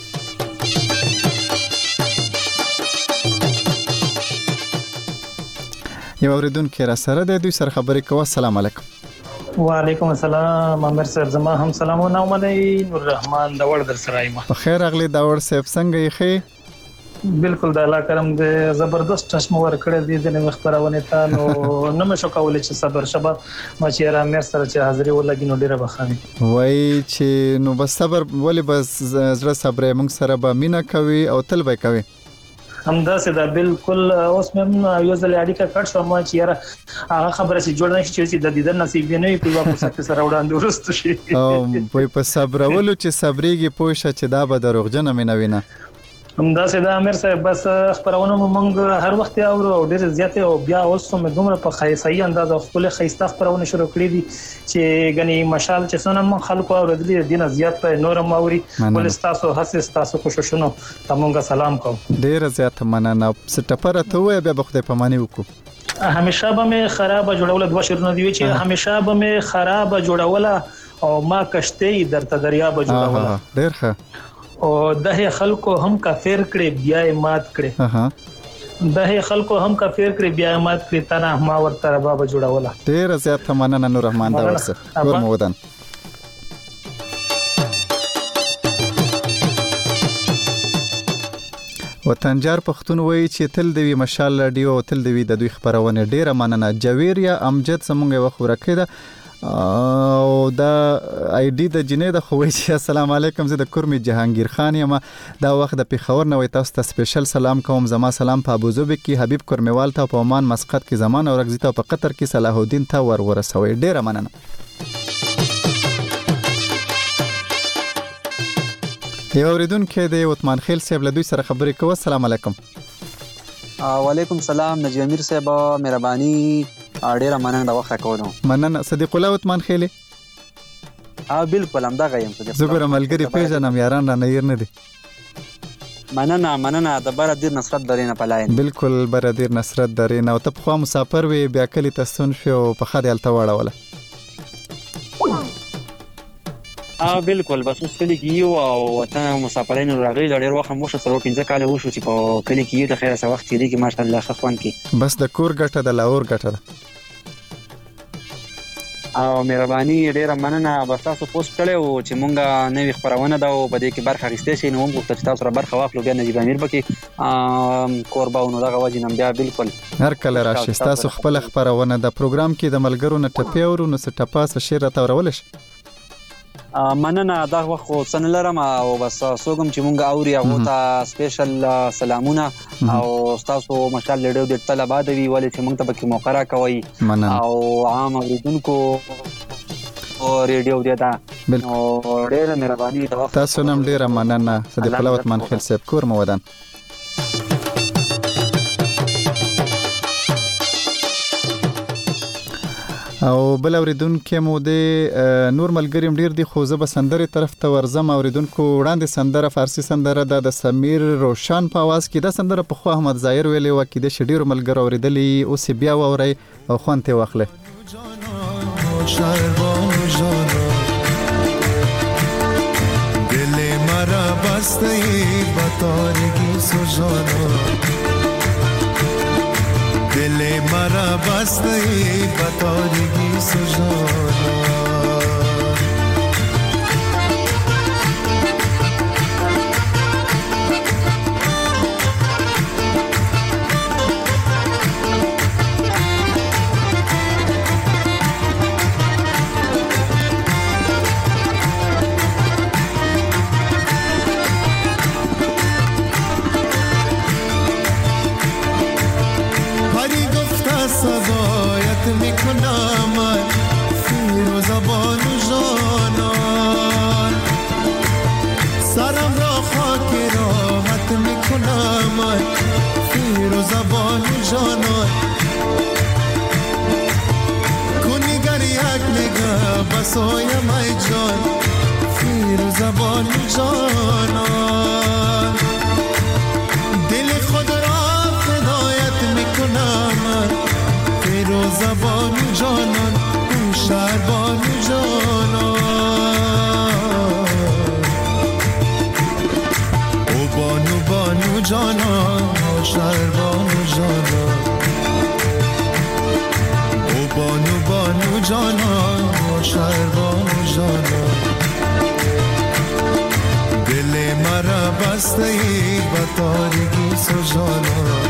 یو اوریدونکو را سره د دوی سره خبرې کوه. السلام علیکم. وعلیکم السلام امیر صاحب زما هم سلامونه ومنئ. نور رحمان داوړ در سره یم. بخیر اغلی داوړ صاحب څنګه یې؟ بالکل د الله کرم د زبردست چشم ور کړی دی د خبرونه ته نو نه مشو کولای چې صبر شبه ما چې را مې سره چې حاضر ولګي نو ډیره بخښنه وای چې نو بس صبر ولې بس زړه صبر موږ سره به مینا کوي او تل به کوي همدا سدا بالکل. اوس مې یو ځل اړیکه کټ شو ما چې یاره هغه خبره چې جوړ نشي چې د دیدن نصیب نه وي په واپس سره وړاندې ورست شي او په صبر ولو چې صبرېږي پوښه چې دا به دروغجن مې نه وینه. همدا سدا امیر صاحب بس خبرونه مونږ هر وخت او ډیر زیات او بیا اوس هم دومره په خیسي انداز خپل خیسته خبرونه شروع کړې دي چې غني مشال چې څونه خلکو اوردلې دینه زیات په نورم اوري ول تاسو هڅه تاسو کوششونه تاسو سلام کوم. ډیر زیات مننه. سټپره ته وې به خدای پاماني وکړو. همیشه به مې خراب جوړول دوه شرونه دی چې همیشه به مې خراب جوړول او ما کشته درته دریاب جوړول. ډیر ښه. او ده خلکو هم کافر کړي بیا مات کړي. ده خلکو هم کافر کړي بیا مات کړي تنه ما ورته بابا جوړوله. ډیر زیات مننه نور رحمان دا ورسه کور مودن. وطنجار پښتون وایي چې تل دوی مشال رادیو تل دوی د دوی خبرونه ډیره مننه. جویریا امجد سمونګه وخوره کړه او دا آی ډی د جنې د خوي چې السلام علیکم زه د کورمی جهانگیر خان یم. دا وخت د پیښور نه وي تاسو ته سپیشل سلام کوم. زما سلام په ابوظبي کې حبیب کورمیوال ته په عمان مسقط کې زمان او رغزی ته په قطر کې صلاح الدین ته ورسوي. ډیره مننه. یو اوریدونکو د عثمان خیل صاحب له دوی سره خبرې کوي. السلام علیکم. وعلیکم السلام نجیب امیر صاحب مهرباني ډیره مننه د وخت راکولو. مننه. صدیق الله عثمان خیلی بالکل هم دا غیم صدیق. زه ګورم ملګری پیژنم یاران را نه ير نه دي. مننه د برادر نصرت درینه پلاین. بالکل برادر نصرت درینه او ته خو مسافر وي بیا کلی تاسون شو په خاطر الته وړاوله. بالکل بس اوس کلی کیو او ته مسافرین راغلي ډېر وخت مو شو سره 15 کال وشو چې په کلی کیو د خیره وخت لري کې ماشاءالله خوان کی بس د کور ګټه د لاور ګټه او مهرباني ډېر مننه. بس تاسو پوسټ کړو چې مونږه نوې خبرونه دا او په دې کې برخه اخیستې شي نو موږ تاسو سره برخه واخلو. بیا نجیب امیر بکی قربانو دغه وجه نم بیا بالکل هر کله راشي تاسو خپل خبرونه د پروګرام کې د ملګرو نه ټپي اورو نو ټپاس شیر ته ورولش. مننه دا وخت سن لرم او بس سوګم چې مونږ اوري هغه ته سپیشل سلامونه او تاسو مشال لډو د طلبات وی ولې چې مونږ ته پکې موقره کوي او عام اوریدونکو او ریډیو دی دا او ډېر مهرباني تاسو نم ډېر مننه. صدیق الله عثمان خیل صاحب کور مودن. او بل اوریدونکو مو د نور ملګریم ډیر دی خو زه به سندره طرف ته ورزم. اوریدونکو وړاندې سندره فارسی سندره د سمیر روشن په आवाज کې د سندره په خو احمد ظاهر ویلې و کې د شډیر ملګر اوریدلی او سی بیا ووري او خوانته واخله. مرا بسته ای با تارگی سوزانا دل مرا بسته ای با تارگی سوزانا سبایت میکنم فیروز بانو جانان سرم را خاک راحت میکنم فیروز بانو جانان کنی گر یک نگاه بسایم ای جان فیروز بانو جانان دل خود را فدایت میکنم فیروز بانو جانان شهر بانو جانان او بانو بانو جانان شهر بانو جانان او بانو بانو جانان شهر بانو جانان دل مرا بسته ای با تارگی سوزانا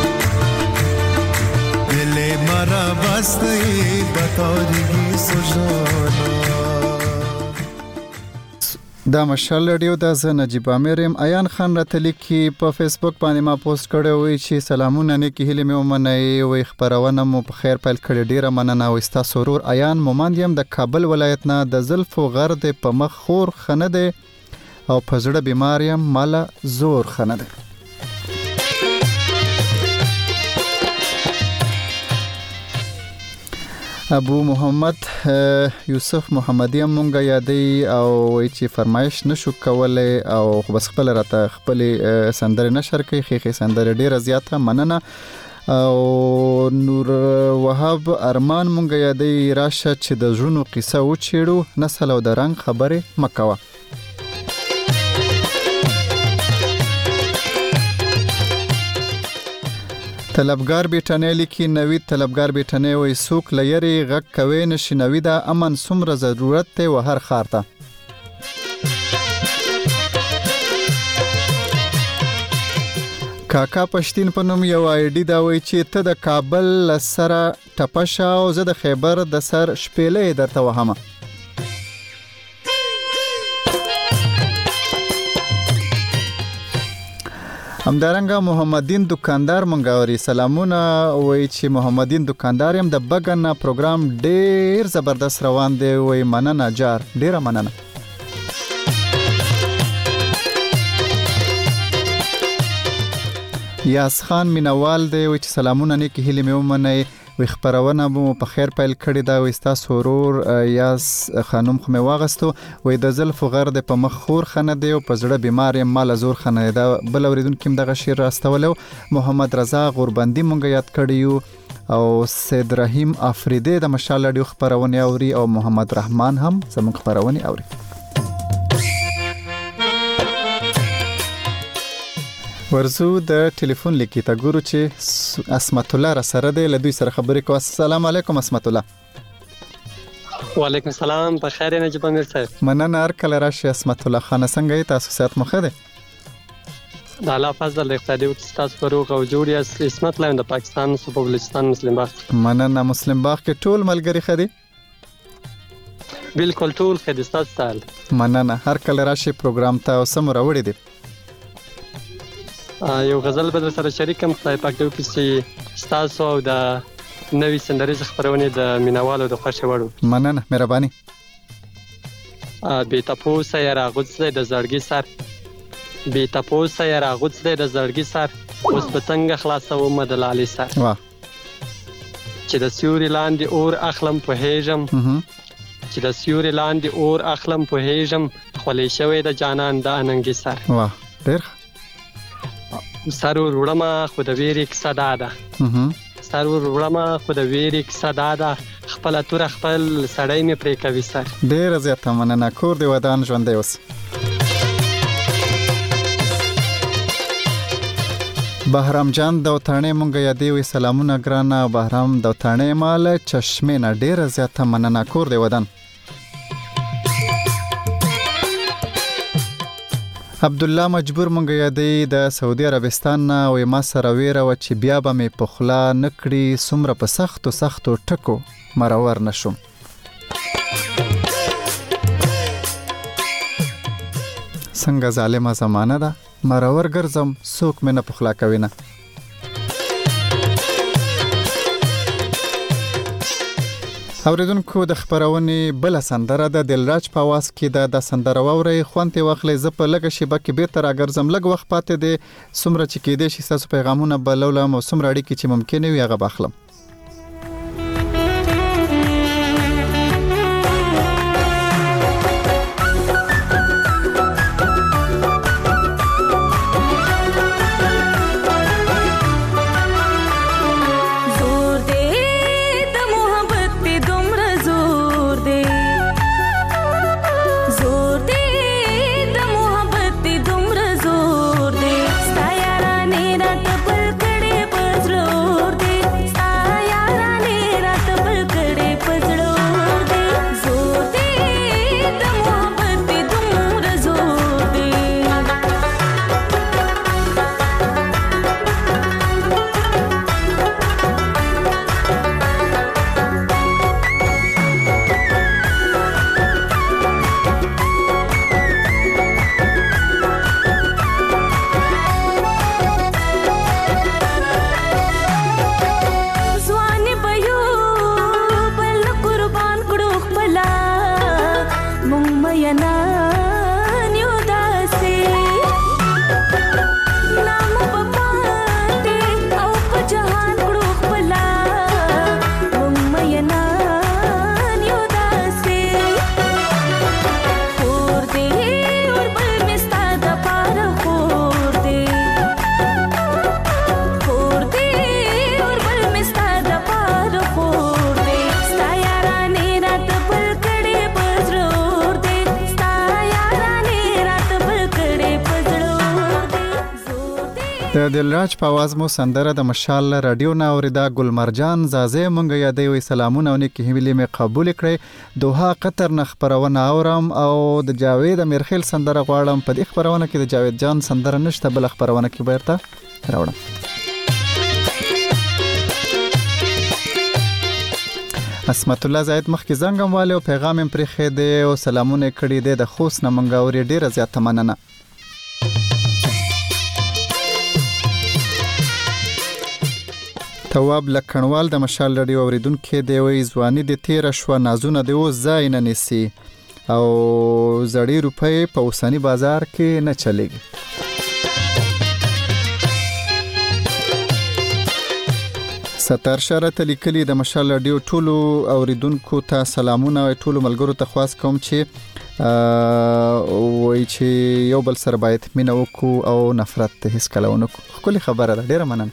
دل مرا بسته ای با تارگی سوزانا دا مشال رادیو د ز نجیب امرم ایان خان راتلی کی په فیسبوک باندې ما پوسټ کړی وی چې سلامونه نه کی هله مې ومنه وي خبرونه مو په خیر پیل کړی ډیره مننه او استا سرور ایان مومندیم د کابل ولایت نه د زلفو غرد په مخ خور خنه ده او په زړه بیماریم مال زور خنه ده ابو محمد یوسف محمدی مونږه یادې او وی چې فرمایش نشو کولای او بس خپل راته خپل سندره نشر کوي خېخې سندره ډیره زیاته مننه او نور وهاب ارمان مونږه یادې راشه چې د ژوندو قصه و چېړو نسل او د رنگ خبره مکوه طلبگار بیٹنه لیکي نوید طلبگار بیٹنه وای سوک لیری غک کوي نشي نویدا امن سمره ضرورت ته و هر خارته کاکا پښتين په نوم یو آی ډی دا وای چې ته د کابل سره ټپشا او زه د خیبر د سر شپېلې درته وهمه همدارنګه محمدین دکاندار منګاوري سلامونه وای چې محمدین دکاندار يم د بغن پروګرام ډیر زبردست روان دی وای مننه جار ډیره مننه یاس خان مینوال دی وای چې سلامونه نه کې هلي مې ومنه وي خبرونه مو په خیر پیل کړی دا وستا سرور یاس خانم خو مې واغستو وای د زلف غرد په مخ خور خنه دی او په زړه بیمار مال زور خنه دا بل اوریدونکو دغه شعر راستولو محمد رضا غوربندي مونږ یاد کړیو او سید رحیم افریدی د مشال رادیو خبرونه اوري او محمد رحمان هم زموږ خبرونه اوري ورزو د ټلیفون لیکي تا ګورو چې اسمت الله را سره دی لدوی سره خبرې کوه السلام علیکم اسمت الله وعلیکم السلام په خیر نجیب امیر صاحب مننه هر کله راشي اسمت الله خان څنګه یې تاسو صحت مخه ده د الله فضل اقتصادي او تاسو پروغ او جوړی اسمت الله د پاکستان صوبه بلوچستان مسلم باغ مننه مسلم باغ کې ټول ملګری خدي بالکل ټول خدي تاسو مننه هر کله راشي پروګرام ته سم راوړی دی یو غزل بدل سره شریکم خدای پاک دې وکړي تاسو او د نوې سندریز خبرونه د مینوالو د خوښ وړو مننه مهرباني به تاسو یې راغوڅلې د زړګي سر به تاسو یې راغوڅلې د زړګي سر اوس په څنګه خلاصو مدلالي سر واه چې د سیوري لاندې اور اخلم په هیجم چې د سیوري لاندې اور اخلم په هیجم خولې شوی د جانان د اننګي سر واه ډېر سرور وړما خو د ویری کیسه داده سرور وړما خو د ویری کیسه داده خپل تور خپل سړی می پرې کوي سر ډېر زیاته مننه کور دی ودان ژوندې اوس بهرام جان دوتانه مونږ یادې وي سلامونه ګرانه بهرام دوتانه مال چشمه نه ډیره زیاته مننه کور دی ودان عبد الله مجبور مونږ یادې د سعودي عربستان نه وې ما سره ویره و چې بیا به مې پخلا نکړي سمره په سختو ټکو مرور نشم څنګه ظالمه زمانه ده مرور ګرځم څوک مې نه پخلا کوي نه اوریدونکو د خبرونې بل سندره د دلراج په आवाज کې د سندره ووري خوانته واخلې ز په لګ شي بکه به تر اگرزم لګ وخت پاتې دي سمره چې کې دي شي تاسو پیغامونه بلوله مو سمره اړیکې چې ممکن وي هغه بخلم د دلراج په आवाज مو سندره د مشال رادیو نا اوریدا ګلمرجان زازه مونږ یادې وي سلامونه ونی کې هیلې مې قبول کړې دوها قطر نه خبرونه اورم او د جاوید امیرخیل سندره غواړم په دې خبرونه کې د جاوید جان سندره نشته بل خبرونه کې بیرته راوړم اسمت الله زاید مخکې زنګم والو پیغام هم پرې خېده او سلامونه کړي د خوست نه مونږ اوري ډیره زیاته مننه تواب لکنوال د مشال رادیو اوریدونکو دی وی ځواني د 13 شو نازونه دی او زاین نه نسی او زړی روپۍ په اوساني بازار کې نه چلیږي ستر شرط لیکلي د مشال رادیو ټولو اوریدونکو ته سلامونه او ټولو ملګرو ته خواست کوم چې وای چې یو بل سره باید مینه وکړو او نفرت هیڅ کله ونه کوو خپل خبره ده ډیره مننه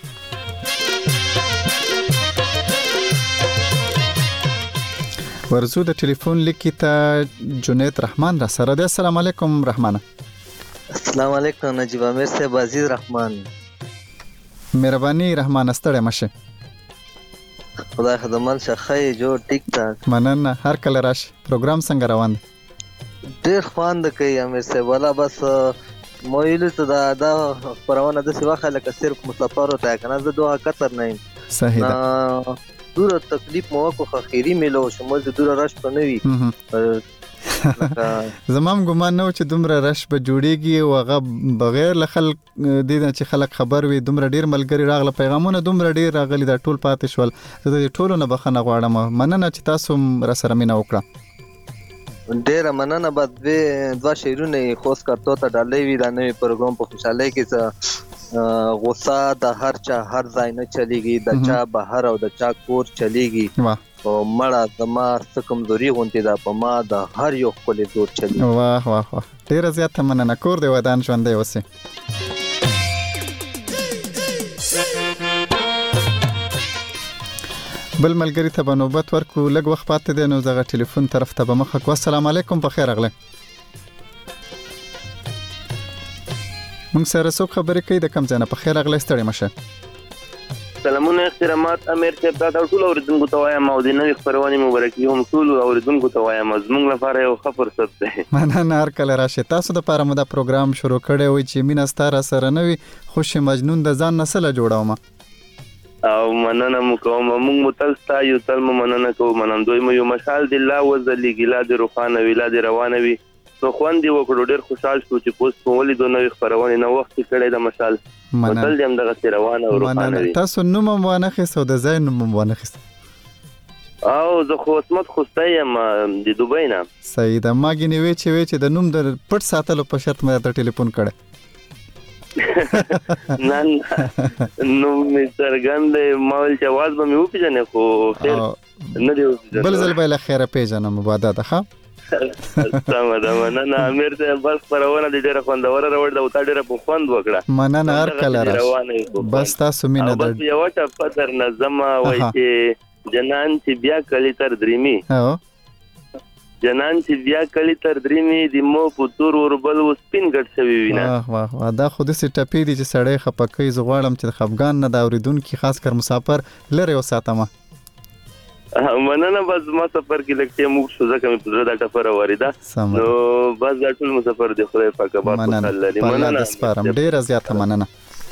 ورزو د ټلیفون لیکي ته جنید رحمان را سره ده السلام علیکم رحمان السلام علیکم نجیب امیر صاحب عزیز رحمان مهرباني رحمان ستړی مشه خدای خدمت شخې جو ټیک ټاک مننه هر کله راشي پروګرام څنګه روان دی ډیر خواند کوي امیر صاحب ولا بس مویل ته دا پرونه د سیوا خلک صرف مسافر ته کنه زه دوه قطر نه صحیح ده دور تکلیف مو کو خیری ملو شمول د دور رش په نوي زمام ګمان نو چې دومره رش به جوړیږي او هغه بغیر ل خلک دي چې خلک خبر وي دومره ډیر ملګری راغله پیغامونه دومره ډیر راغلي دا ټول پاتې شول زه د ټولو نه بخنه غواړم مننه چې تاسو را سره مینه وکړه ډیر مننه بعد دوا شیرونه خوش کارته ته ډالې وی دا نوې پروګرام په خوشاله کې غوسه د هر چا هر ځای نه چلیږي د چا بهر او د چا کور چلیږي او مړه زما څه کمزوري غونډه ده په ما د هر یو خپل زور چلیږي واه واه واه ډیر زیات مننه کور دی ودان ژوندې اوسه بل ملګری ته بنوبت ورکو لږ وخت پاتې دی نو زغه ټلیفون طرف ته به مخه کو السلام علیکم په خیر اغله موږ سره څو خبرې کوي د کم ځای نه په خیر اغلی ستړي مشه سلامونه احترامات امیر صاحب تاسو ټول اوریدونکو ته وایم او د نوې خبرونه مبارکي هم ټول اوریدونکو ته وایم زموږ لپاره یو ښه فرصت دی مننه هر کله راشي تاسو د لپاره مو دا پروګرام شروع کړی وي چې مینه ستاره سره نه وي خوش مجنون د ځان نسله جوړوم او مننه مو کوم موږ متلستا یو تل مننه کوم منندوی مو یو مشال د الله وزلی ګلا د روخانه ویلا د روانه وي نو خوندې وکړو ډېر خوشحال شو چې پوسټ په ولیدو نوې خبرونه نو وخت کړی د مشال متل دې هم دغه روانه او روخانه وي تاسو نوم مو نه خسته د ځای نوم مو نه خسته او زه خو اسمت خوستایم د دوبۍ نه صحیح ده ما ګینې چې د نوم د پټ ساتلو په شرط مې ته ټلیفون کړی نن نو مستر ګند مال جواز به مې وپیژنې خو خیر نه دی وپیژنې بل ځل به له خیره پیژنم مبادات ښه سم ده مننه امیر ته بس پرونه د ډیره خوندور راوړ دا وتا ډیره په خوند وکړه مننه هر کله راځي بس تاسو مینه ده بس یو ټا پتر نظم وای چې جنان چې بیا کلی تر دریمي جنان چې بیا کلی تر دریمي د مو پتور وربل وسپین ګټ شوی وینا واه دا خو د سټپی دي چې سړی خپکې زغړم چې خفغان نه دا اوریدونکو خاص کر مسافر لره وساتمه مننه بس ما سفر کې لکه موږ شو ځکه مې په دا ټفره واریده نو بس دا ټول مسافر د خدای پاک په خپل لري مننه سپارم ډیر زیاته مننه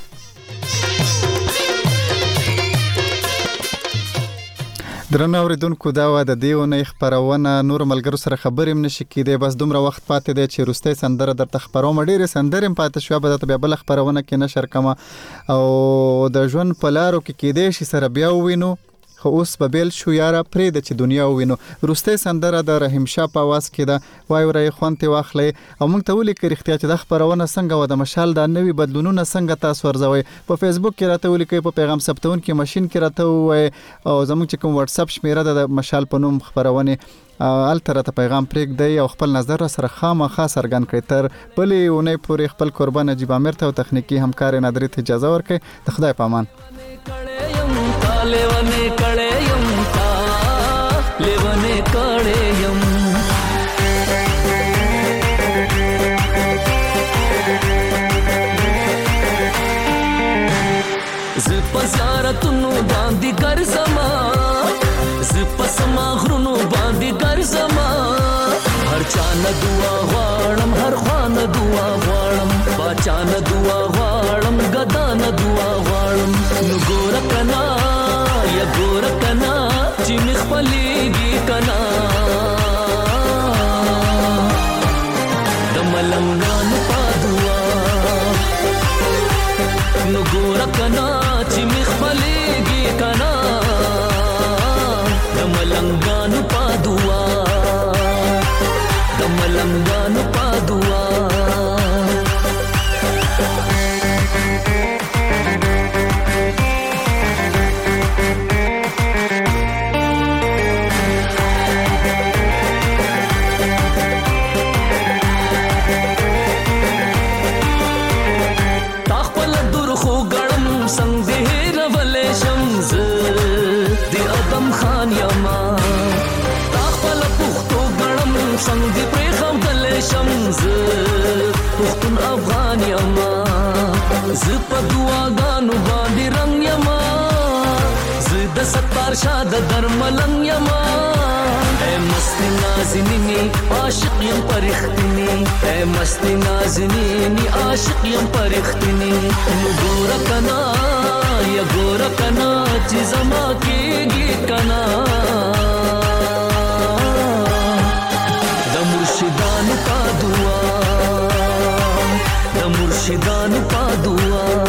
درنو اوریدونکو دا و د دیونه خبرونه نور ملګرو سره خبرې هم نشي کېدای بس دومره وخت پاتې دی چې روستي سندره درته خبروم ډېرې سندرې هم پاتې شوه به درته بل خبرونه کې نشر کما او د ژوند په لارو کې کېدای شي سره بیا ووینو خو اوس به بیل شو یاره پرې د چې دنیا ووینو روستي سندره د رحیم شاه په आवाज کې ده وای ورې خوانته واخلې او موږ ته ولیکې رښتیا چې د خبرونه څنګه و د مشال د نوې بدلونونه څنګه تاسو ورځوي په فیسبوک کې راته ولیکې په پیغام ثبتون کې ماشين کې راته وای او زموږ چې کوم واتس اپ شمیره د مشال په نوم خبرونه التر ته پیغام پرېږ دی او خپل نظر سره خامخا څرګند کړئ تر بلې ونې پورې خپل قربان نجیب امیر ته او تخنیکی همکار نادری ته اجازه ورکړئ د خدای پامان लेवने कड़े यम था लेवने कड़े यम ज़िप ज़ारतुनु बांधी कर समा ज़िप समा घरुनु बांधी कर समा हर चान दुआ वाणम हर खान दुआ वाणम बाचान दुआ वाणम गदान दुआ वाणम नुगोरकना या गोरकना चिमख पलेगी कना दमलंगान पादुआ नुगोरकना चिमख पलेगी कना दमलंगान पादुआ दमलंगान पादुआ پختون افغان یما زپ دعاګانو باندې رنگ یما زد ستار شاد درملنګ یما اے مستی نازنینی عاشق یم پرختنی اے مستی نازنینی عاشق یم پرختنی نو ګور کنا یا ګور کنا چې زما کېږي کنا د مرشدان په دعا د مرشدان په دعا